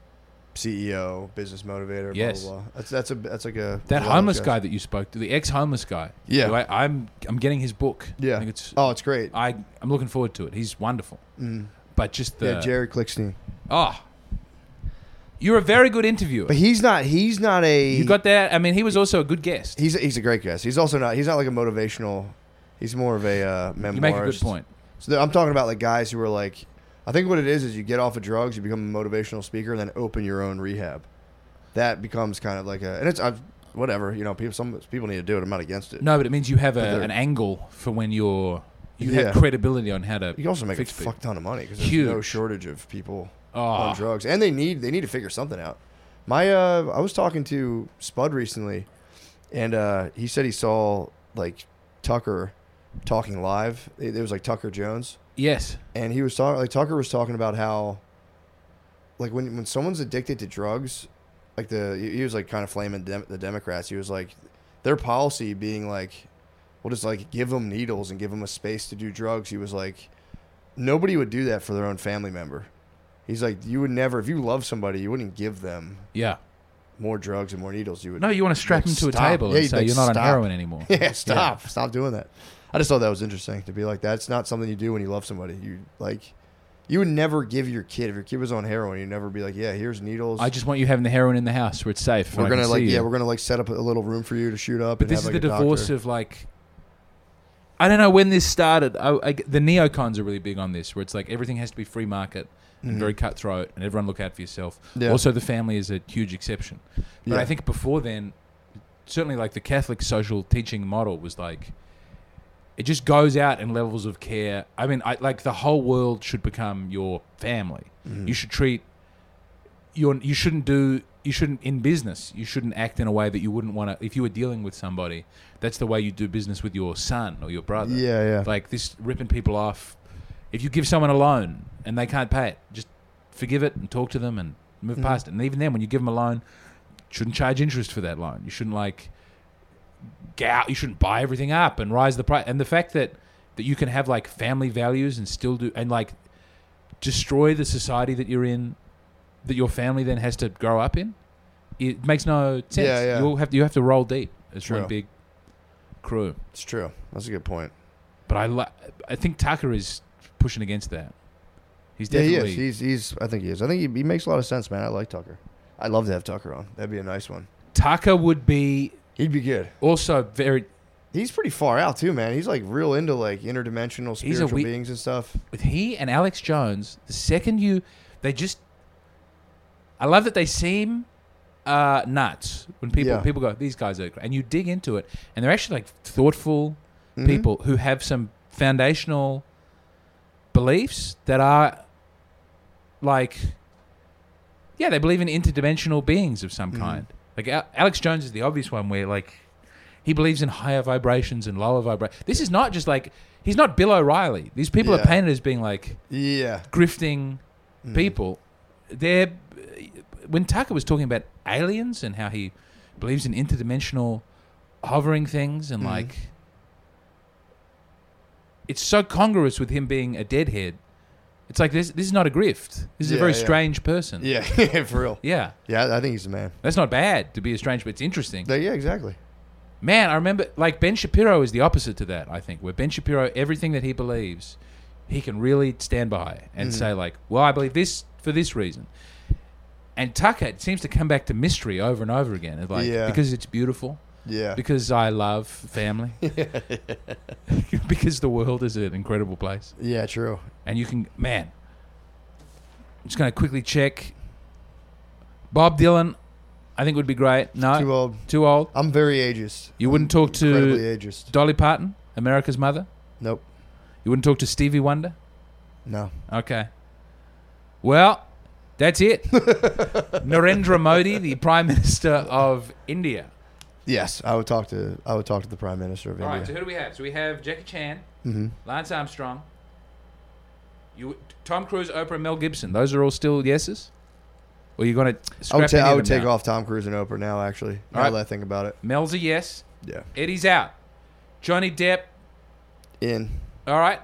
C E O, business motivator. Yes. Blah, blah, blah. That's that's a that's like a That a lot of homeless those guy guys. that you spoke to, the ex-homeless guy. Yeah. who I, I'm I'm getting his book. Yeah. I think it's. Oh, it's great. I I'm looking forward to it. He's wonderful. Mm. But just the Yeah, Jerry Klickstein. oh, you're a very good interviewer. But he's not. He's not a. You got that? I mean, he was also a good guest. He's he's a great guest. He's also not. He's not like a motivational. He's more of a uh, memoirist. You make a good point. So there- I'm talking about like guys who are like. I think what it is is you get off of drugs, you become a motivational speaker, and then open your own rehab. That becomes kind of like a, and it's I've, whatever you know. People some people need to do it. I'm not against it. No, but it means you have a, they're- an angle for when you're you Yeah. have credibility on how to. You can also make a fix people. fuck ton of money because there's Huge. no shortage of people Oh. on drugs, and they need they need to figure something out. My uh, I was talking to Spud recently, and uh, he said he saw like Tucker talking live. It, it was like Tucker Jones, Yes. and he was talking like Tucker was talking about how like when when someone's addicted to drugs, like the he was like kind of flaming dem- the Democrats. He was like their policy being like, we'll just like give them needles and give them a space to do drugs. He was like, nobody would do that for their own family member. He's like, you would never, if you love somebody, you wouldn't give them Yeah. more drugs and more needles. You would No, you want to strap like, him to a stop. table Yeah, and you'd, say like, you're not stop. on heroin anymore. Yeah, stop, stop doing that. I just thought that was interesting to be like, that's not something you do when you love somebody. You like, you would never give your kid if your kid was on heroin. You'd never be like, yeah, here's needles. I just want you having the heroin in the house where it's safe. we're and I gonna can like, see yeah, you. we're gonna like set up a little room for you to shoot up. But and this have, is the like, a divorce doctor. of like. I don't know when this started. I, I, the neocons are really big on this, where it's like everything has to be free market and Mhm. very cutthroat, and everyone look out for yourself. Yeah. Also, the family is a huge exception. But Yeah. I think before then, certainly like the Catholic social teaching model was like, it just goes out in levels of care. I mean, I, like the whole world should become your family. Mm-hmm. You should treat your. You shouldn't do. You shouldn't in business. You shouldn't act in a way that you wouldn't want to. If you were dealing with somebody, that's the way you do business with your son or your brother. Yeah, yeah. Like this, ripping people off. If you give someone a loan and they can't pay it, just forgive it and talk to them and move Mm-hmm. past it. And even then, when you give them a loan, you shouldn't charge interest for that loan. You shouldn't like. Gout, you shouldn't buy everything up and rise the price. And the fact that, that you can have like family values and still do and like destroy the society that you're in, that your family then has to grow up in, it makes no sense. Yeah, yeah. You'll have to, you have to roll deep as True. one big crew. It's true. That's a good point. But I li- I think Tucker is pushing against that. He's Yeah, definitely he is. He's, he's. I think he is. I think he, he makes a lot of sense, man. I like Tucker. I'd love to have Tucker on. That'd be a nice one. Tucker would be He'd be good. also very He's pretty far out too, man. He's like real into like interdimensional He's a spiritual we- beings and stuff. with he and Alex Jones. The second you, they just, I love that they seem uh, nuts when people Yeah. people go, these guys are, and you dig into it, and they're actually like thoughtful Mhm. people who have some foundational beliefs that are like, yeah, they believe in interdimensional beings of some Mhm. kind. Like Al- Alex Jones is the obvious one where like he believes in higher vibrations and lower vibrations. This is not just like he's not Bill O'Reilly. These people Yeah. are painted as being like Yeah. grifting Mhm. people. They're when Tucker was talking about aliens and how he believes in interdimensional hovering things and Mhm. like it's so congruous with him being a deadhead. It's like this this is not a grift. This is a Yeah, very yeah. strange person. Yeah, for real. Yeah. Yeah, I think he's the man. That's not bad to be a strange, but it's interesting. Yeah, exactly. Man, I remember, like, Ben Shapiro is the opposite to that, I think, where Ben Shapiro, everything that he believes, he can really stand by and Mhm. say, like, well, I believe this for this reason. And Tucker, it seems to come back to mystery over and over again. It's like, Yeah. because it's beautiful, Yeah. because I love family, because the world is an incredible place. Yeah, true. And you can, man, I'm just going to quickly check. Bob Dylan, I think would be great. No, Too old. Too old. I'm very ageist. You wouldn't talk to Incredibly ageist. Dolly Parton, America's mother? Nope. You wouldn't talk to Stevie Wonder? No. Okay. Well, that's it. Narendra Modi, the Prime Minister of India. Yes, I would talk to. I would talk to the Prime Minister of All right, so India. who do we have? So we have Jackie Chan, Mm-hmm. Lance Armstrong, you, Tom Cruise, Oprah, and Mel Gibson. Those are all still yeses? Or you going to I scrap would, ta- any I of would them take now? off Tom Cruise and Oprah now. Actually, now All right. that I think about it. Mel's a yes. Yeah. Eddie's out. Johnny Depp, In. all right.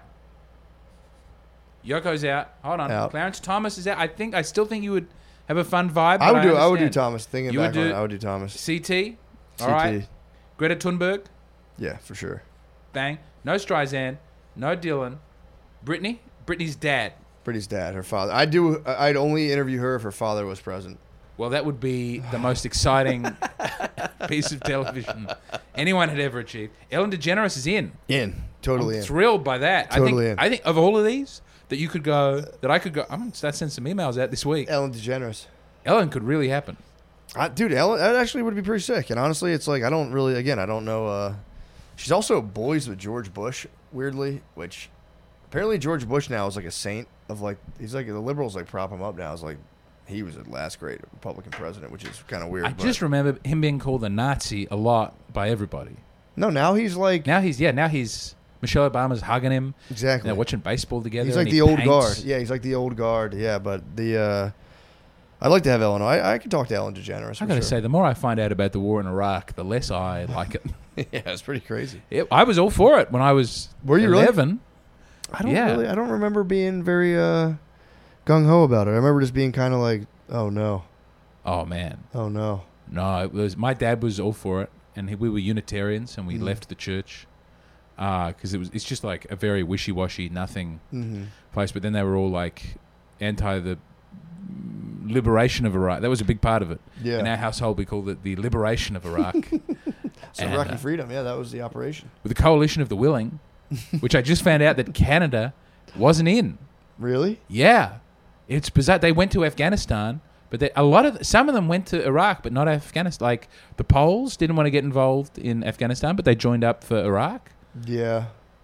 Yoko's out. Hold on. Out. Clarence Thomas is out. I think I still think you would have a fun vibe. I but would do. I would do understand. Thomas. Thinking You back would on do- it, I would do Thomas. C T. All C T. right. Greta Thunberg. Yeah, for sure. Bang. No Streisand. No Dylan. Brittany. Brittany's dad. Brittany's dad, her father. I do. I'd only interview her if her father was present. Well, that would be the most exciting piece of television anyone had ever achieved. Ellen DeGeneres is in. In. Totally I'm in. thrilled by that. Totally I think, in. I think of all of these that you could go, that I could go, I'm going to start sending some emails out this week. Ellen DeGeneres. Ellen could really happen. I, dude, Ellen, that actually would be pretty sick. And honestly, it's like I don't really. Again, I don't know. Uh, she's also boys with George Bush, weirdly, which apparently George Bush now is like a saint of like he's like the liberals like prop him up now. It's like he was the last great Republican president, which is kind of weird. I but- just remember him being called a Nazi a lot by everybody. no. Now he's like Now he's, yeah, now he's, Michelle Obama's hugging him. exactly. They're watching baseball together. He's and like he the old paints. guard. Yeah, he's like the old guard. Yeah, but the uh, I'd like to have Ellen. I I could talk to Ellen DeGeneres. For I got to sure. say, the more I find out about the war in Iraq, the less I like it. yeah, it's pretty crazy. It- I was all for it when I was Were you really? eleven. I don't Yeah. really. I don't remember being very uh, gung ho about it. I remember just being kind of like, oh no, Oh man, oh no. no! It was my dad was all for it, and he, we were Unitarians, and we Mhm. left the church because it was. It's just like a very wishy-washy, nothing Mm-hmm. place. But then they were all like anti the liberation of Iraq. That was a big part of it. Yeah. In our household, we called it the liberation of Iraq. So and, Rocky uh, Freedom. Yeah, that was the operation. With the coalition of the willing, which I just found out that Canada wasn't in. Really? Yeah, it's bizarre. They went to Afghanistan, but they, a lot of some of them went to Iraq, but not Afghanistan. Like the Poles didn't want to get involved in Afghanistan, but they joined up for Iraq. Yeah.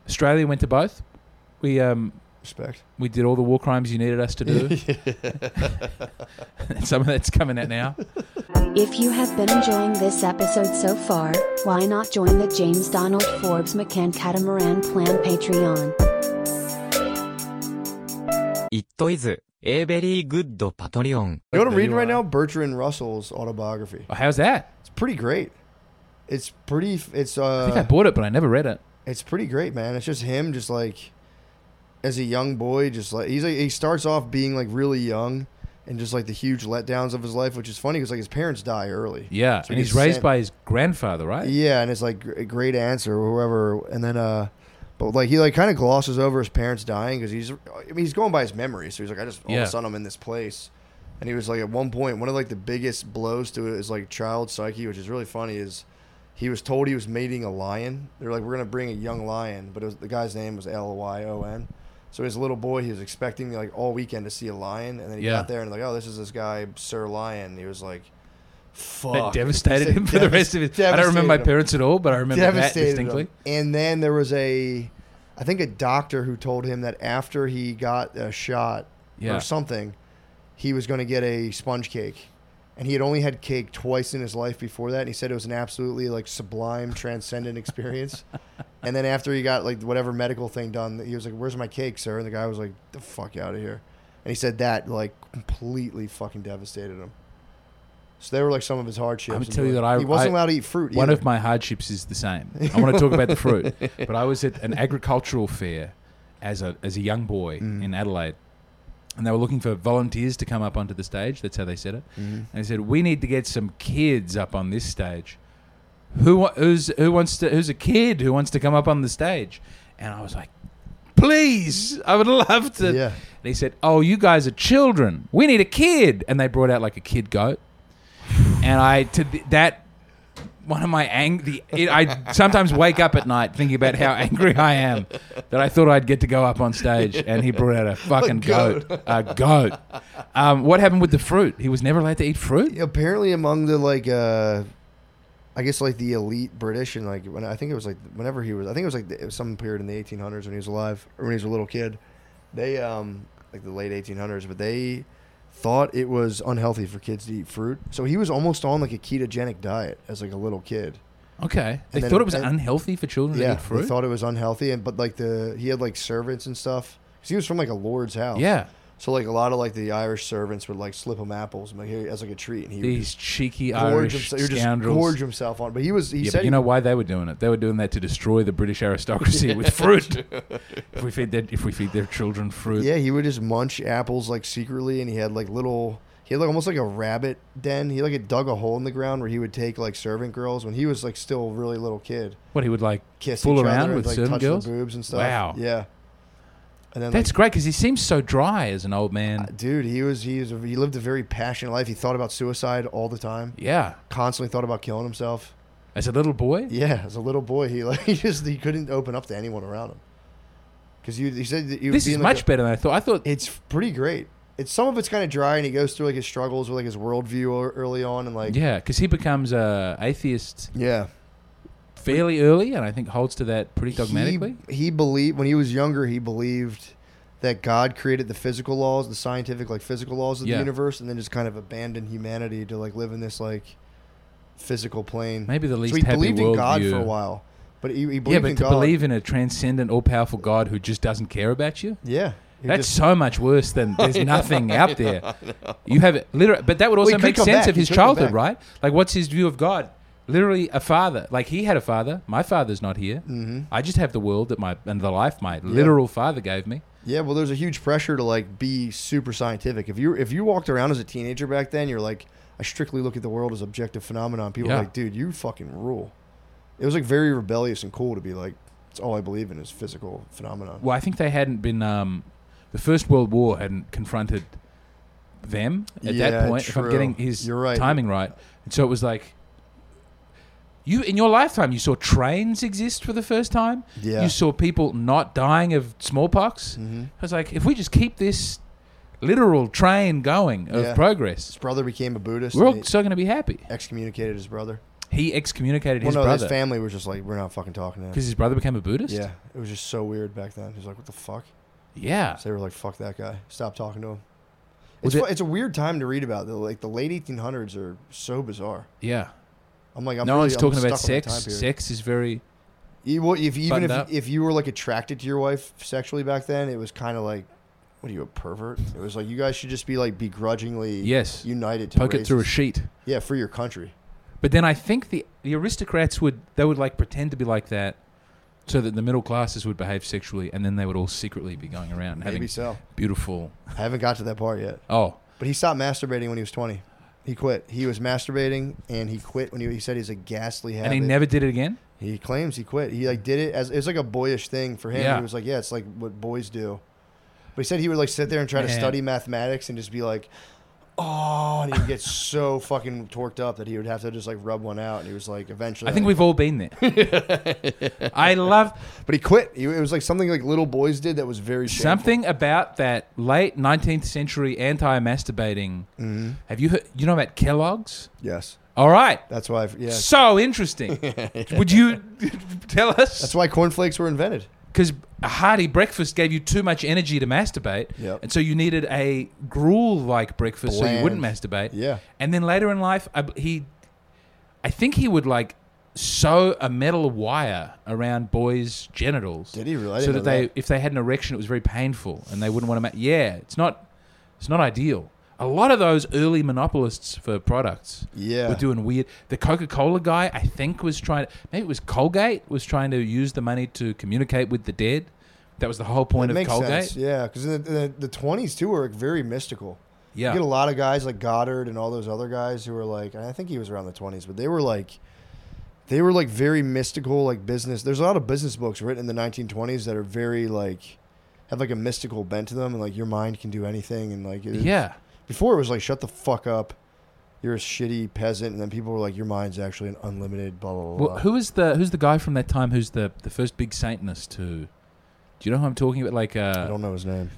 Australia went to both. We um Respect. we did all the war crimes you needed us to do. Some of that's coming out now. If you have been enjoying this episode so far, why not join the James Donald Forbes McCann Catamaran Plan Patreon? It is a very good Patreon. You know what I'm reading right now? Bertrand Russell's autobiography. Oh, how's that? It's pretty great. It's pretty. It's. Uh, I think I bought it, but I never read it. It's pretty great, man. It's just him, just like as a young boy, just like he's like he starts off being like really young, and just like the huge letdowns of his life, which is funny because like his parents die early. Yeah, So and he he's gets raised sent- by his grandfather, right? Yeah, and it's like gr- great aunts or whoever, and then uh, but like he like kind of glosses over his parents dying because he's I mean he's going by his memory, so he's like I just all Yeah. of a sudden I'm in this place, and he was like at one point one of like the biggest blows to his like child psyche, which is really funny, is he was told he was mating a lion. They're like we're gonna bring a young lion, but it was, the guy's name was L Y O N. So as a little boy, he was expecting like all weekend to see a lion, and then he Yeah. got there and like, oh, this is this guy Sir Lion. He was like, fuck, That devastated He him said for the rest of his. I don't remember my devastated him. parents at all, but I remember that Devastated distinctly. him. And then there was a, I think a doctor who told him that after he got a shot Yeah. or something, he was going to get a sponge cake. And he had only had cake twice in his life before that. And he said it was an absolutely like sublime, transcendent experience. And then after he got like whatever medical thing done, he was like, "Where's my cake, sir?" And the guy was like, "The fuck out of here." And he said that like completely fucking devastated him. So they were like some of his hardships. I'm gonna And tell you like- that I- he wasn't I- allowed to eat fruit. One either. of my hardships is the same. I want to talk about the fruit, but I was at an agricultural fair as a as a young boy Mm. in Adelaide, and they were looking for volunteers to come up onto the stage. That's how they said it. Mhm. And they said, "We need to get some kids up on this stage. Who wa- who's who wants to? Who's a kid who wants to come up on the stage?" And I was like, "Please, I would love to." Yeah. And he said, "Oh, you guys are children. We need a kid." And they brought out like a kid goat. And I to th- that one of my ang the it, I sometimes wake up at night thinking about how angry I am that I thought I'd get to go up on stage, and he brought out a fucking goat. goat, a goat. Um, what happened with the fruit? He was never allowed to eat fruit. Apparently among the like uh I guess like the elite British, and like when I think it was like whenever he was I think it was like the, it was some period in the eighteen hundreds when he was alive or when he was a little kid, they um like the late eighteen hundreds, but they thought it was unhealthy for kids to eat fruit, so he was almost on like a ketogenic diet as like a little kid. Okay, they And then- thought it was and- unhealthy for children Yeah, to eat fruit. they thought it was unhealthy, and but like the he had like servants and stuff because he was from like a lord's house. yeah, so like a lot of like the Irish servants would like slip him apples and like here as like a treat, and he would these just cheeky gorge Irish himself, he would just scoundrels. gorge himself on. But he was he Yeah, said but you he- know why they were doing it? They were doing that to destroy the British aristocracy with fruit. If we feed their, if we feed their children fruit, Yeah, he would just munch apples like secretly, and he had like little. He had like almost like a rabbit den. He like had dug a hole in the ground where he would take like servant girls when he was like still a really little kid. what he would like Kiss fool each around other with and, like, certain touch girls. their boobs and stuff. Wow. Yeah. And then That's like, great because he seems so dry as an old man. uh, dude, he was he was a, he lived a very passionate life. He thought about suicide all the time. Yeah, Constantly thought about killing himself. as a little boy. Yeah, as a little boy, he like he just he couldn't open up to anyone around him because he, he said that he would This be is in, like, much a- better than I thought. I thought. It's pretty great. It's some of it's kind of dry, and he goes through like his struggles with like his worldview or- early on, and like Yeah, because he becomes a atheist yeah, fairly early, and I think holds to that pretty dogmatically. He, he believed when he was younger. He believed that God created the physical laws, the scientific like physical laws of Yeah. the universe, and then just kind of abandoned humanity to like live in this like physical plane. Maybe the least so he happy believed in God worldview. for a while, but he, he Yeah, believed but in to God. believe in a transcendent, all-powerful God who just doesn't care about you. yeah, he That's just- so much worse than there's nothing out there. You have it literally, but that would also Well, he make could come sense back. of He his could come childhood, back. right? Like, what's his view of God? Literally, a father. Like he had a father. My father's not here. Mhm. I just have the world that my and the life my literal father gave me. Yeah, well, there's a huge pressure to like be super scientific. If you if you walked around as a teenager back then, you're like, I strictly look at the world as objective phenomenon. People Yeah. are like, dude, you fucking rule. It was like very rebellious and cool to be like, it's all I believe in is physical phenomenon. Well, I think they hadn't been. Um, the First World War hadn't confronted them at Yeah, that point. If I'm true. getting his You're right. timing right, and so it was like. You in your lifetime, you saw trains exist for the first time. Yeah. You saw people not dying of smallpox. Mhm. I was like, if we just keep this literal train going of Yeah. progress, His brother became a Buddhist. we're and all still going to be happy. he excommunicated his brother. He excommunicated Well, his no, brother his family was just like, we're not fucking talking to him. because his brother became a Buddhist. Yeah, it was just so weird back then. He was like, what the fuck? Yeah. So they were like, fuck that guy. Stop talking to him. Well, It's, the- fu- it's a weird time to read about. Though. Like the late eighteen hundreds are so bizarre. Yeah. I'm like, I'm no really, one's I'm talking stuck about with that sex. time period. Sex is very. You- well, if even Buttoned up. if if you were like attracted to your wife sexually back then, it was kind of like, what are you, a pervert? It was like you guys should just be like begrudgingly Yes. united to Poke it raise- through a sheet. Yeah, for your country. But then I think the the aristocrats would they would like pretend to be like that, so that the middle classes would behave sexually, and then they would all secretly be going around and Maybe having so. beautiful. I haven't got to that part yet. Oh, But he stopped masturbating when he was twenty. He quit. He was masturbating and he quit when he, he said he's a ghastly habit. and he never did it again. He claims he quit. He like did it as it was like a boyish thing for him. Yeah. He was like, yeah, it's like what boys do. But he said he would like sit there and try to Man. study mathematics and just be like, oh, and he would get so fucking torqued up that he would have to just like rub one out. And he was like, eventually, I think like- we've all been there. I love But he quit. He, it was like something like little boys did that was very shameful. something about that late nineteenth century anti-masturbating. Mm-hmm. Have you heard? You know about Kellogg's? Yes, All right. that's why. I've, yeah, So interesting. Would you tell us? that's why cornflakes were invented. Because a hearty breakfast gave you too much energy to masturbate, Yep. and so you needed a gruel-like breakfast so you Bland. wouldn't masturbate. Yeah. And then later in life, I, he, I think he would like sew a metal wire around boys' genitals. Did he really? I so didn't that know they, that. if they had an erection, it was very painful, and they wouldn't want to. Ma- yeah, it's not, it's not ideal. A lot of those early monopolists for products Yeah. were doing weird. The Coca-Cola guy, I think, was trying. Maybe it was Colgate was trying to use the money to communicate with the dead. That was the whole point It of makes Colgate. sense. Yeah, because in the, the, the twenties too were very mystical. Yeah. You get a lot of guys like Goddard and all those other guys who were like, I think he was around the twenties, but they were like, they were like very mystical, like business. There's a lot of business books written in the nineteen twenties that are very like, have like a mystical bent to them, and like your mind can do anything, and like it, Yeah. Before it was like, shut the fuck up, you're a shitty peasant, and then people were like, your mind's actually an unlimited blah blah blah. Well, blah. who is the who's the guy from that time? Who's the the first big Satanist? Who? Do you know who I'm talking about? Like, I uh, don't know his name.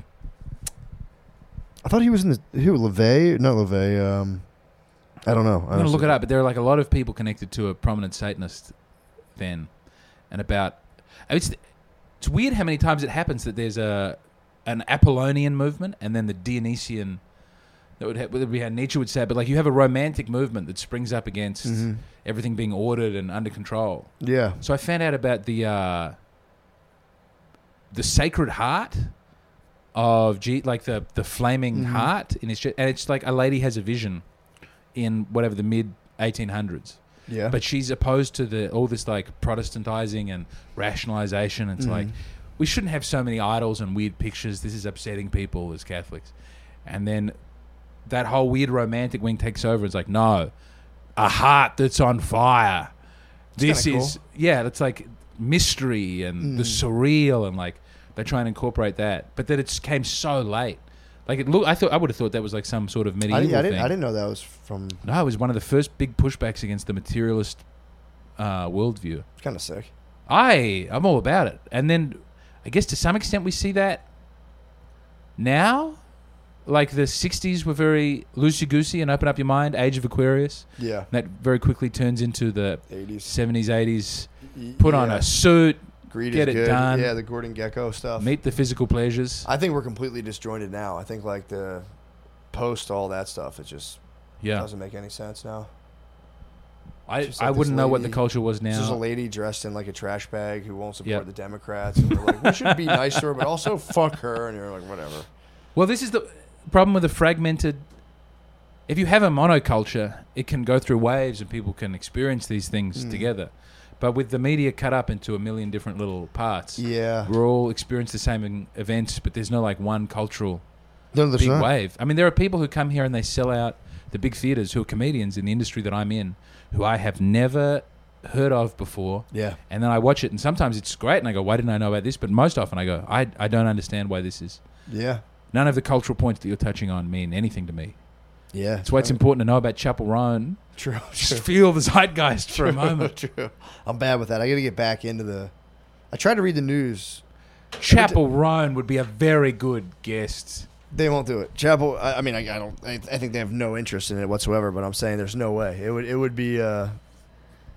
I thought he was in the who LeVay, not LeVay. Um, I don't know. I'm gonna look it up. But there are like a lot of people connected to a prominent Satanist then, and about. It's it's weird how many times it happens that there's a an Apollonian movement and then the Dionysian. That would, ha- would be how Nietzsche would say it, but like you have a romantic movement that springs up against Mhm. everything being ordered and under control. Yeah. So I found out about the uh, the Sacred Heart of G, like the the flaming Mhm. heart in his chest, and it's like a lady has a vision in whatever the mid eighteen hundreds, Yeah. but she's opposed to the all this like Protestantizing and rationalization. It's Mhm. like we shouldn't have so many idols and weird pictures. This is upsetting people as Catholics, and then that whole weird romantic wing takes over. It's like, no, a heart that's on fire. This kinda is yeah, it's like mystery and the Mm. surreal, and like they try and incorporate that, but that it came so late. Like it look, I thought I would have thought that was like some sort of I, medieval didn't- I thing. didn't. I didn't know that was from. No, it was one of the first big pushbacks against the materialist uh, worldview. It's kind of sick. I I'm all about it, and then I guess to some extent we see that now. Like the sixties were very loosey goosey and open up your mind. Age of Aquarius. Yeah. That very quickly turns into the eighties. seventies, eighties. Y- Put on yeah. a suit, Greed get is it good. done. Yeah, the Gordon Gekko stuff. meet the physical pleasures. I think we're completely disjointed now. I think like the post all that stuff, it just Yeah, doesn't make any sense now. I, just I like this wouldn't know what the lady- culture was This is a now. lady dressed in like a trash bag who won't support Yep. the Democrats, and they're like, we should be nice to her, but also fuck her, and you're like, whatever. Well, this is the problem with a fragmented. If you have a monoculture, it can go through waves and people can experience these things Mm. together. But with the media cut up into a million different little parts, Yeah. we're all experience the same events, but there's no like one cultural No, there's big not. wave. I mean, there are people who come here and they sell out the big theaters who are comedians in the industry that I'm in, who I have never heard of before. Yeah. And then I watch it, and sometimes it's great, and I go, why didn't I know about this? But most often I go, I, I don't understand why this is. Yeah. None of the cultural points that you're touching on mean anything to me. Yeah. That's why it's important to know about Chapel Roan. True. Just True. feel the zeitgeist for a moment. True. I'm bad with that. I got to get back into the. I tried to read the news. Chapel Roan would be a very good guest. They won't do it. Chapel. I, I mean, I, I don't. I, I think they have no interest in it whatsoever. But I'm saying there's no way it would. It would be. Uh,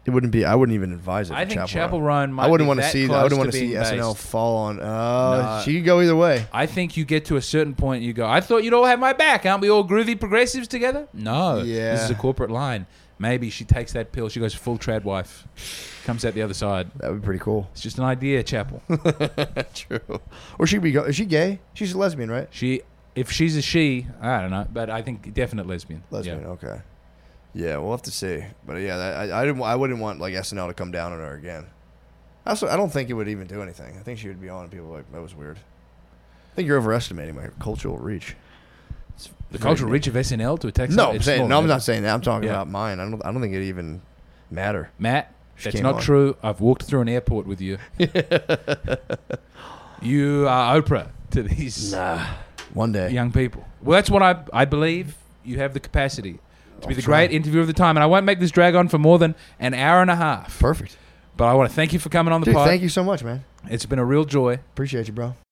It wouldn't be. I wouldn't even advise it. I for think Chapel, Chapel Roan. Roan might I wouldn't be want to that see. I close wouldn't want to being see S N L based. fall on. Oh, No. she could go either way. I think you get to a certain point, you go, I thought you'd all have my back. Aren't we all groovy progressives together? No. Yeah. This is a corporate line. Maybe she takes that pill. She goes full trad wife. Comes out the other side. That would be pretty cool. It's just an idea, Chapel. True. Or she be. Go- is she gay? She's a lesbian, right? She, if she's a she, I don't know, but I think definite lesbian. Lesbian. Yeah. Okay. Yeah, we'll have to see. But yeah, that, I, I didn't. I wouldn't want like S N L to come down on her again. Also, I don't think it would even do anything. I think she would be on, and people were like, that was weird. I think you're overestimating my cultural reach. It's The very cultural big. reach of S N L to attack. No, someone, I'm it's saying. small, No, I'm man. not saying that. I'm talking Yeah. about mine. I don't. I don't think it even matter. Matt, She that's came not on. true. I've walked through an airport with you. You are Oprah to these Nah. One day. young people. Well, that's what I I believe. You have the capacity to be I'll the try. great interviewer of the time, and I won't make this drag on for more than an hour and a half. Perfect. But I want to thank you for coming on the Dude, pod. thank you so much, man. It's been a real joy. Appreciate you, bro.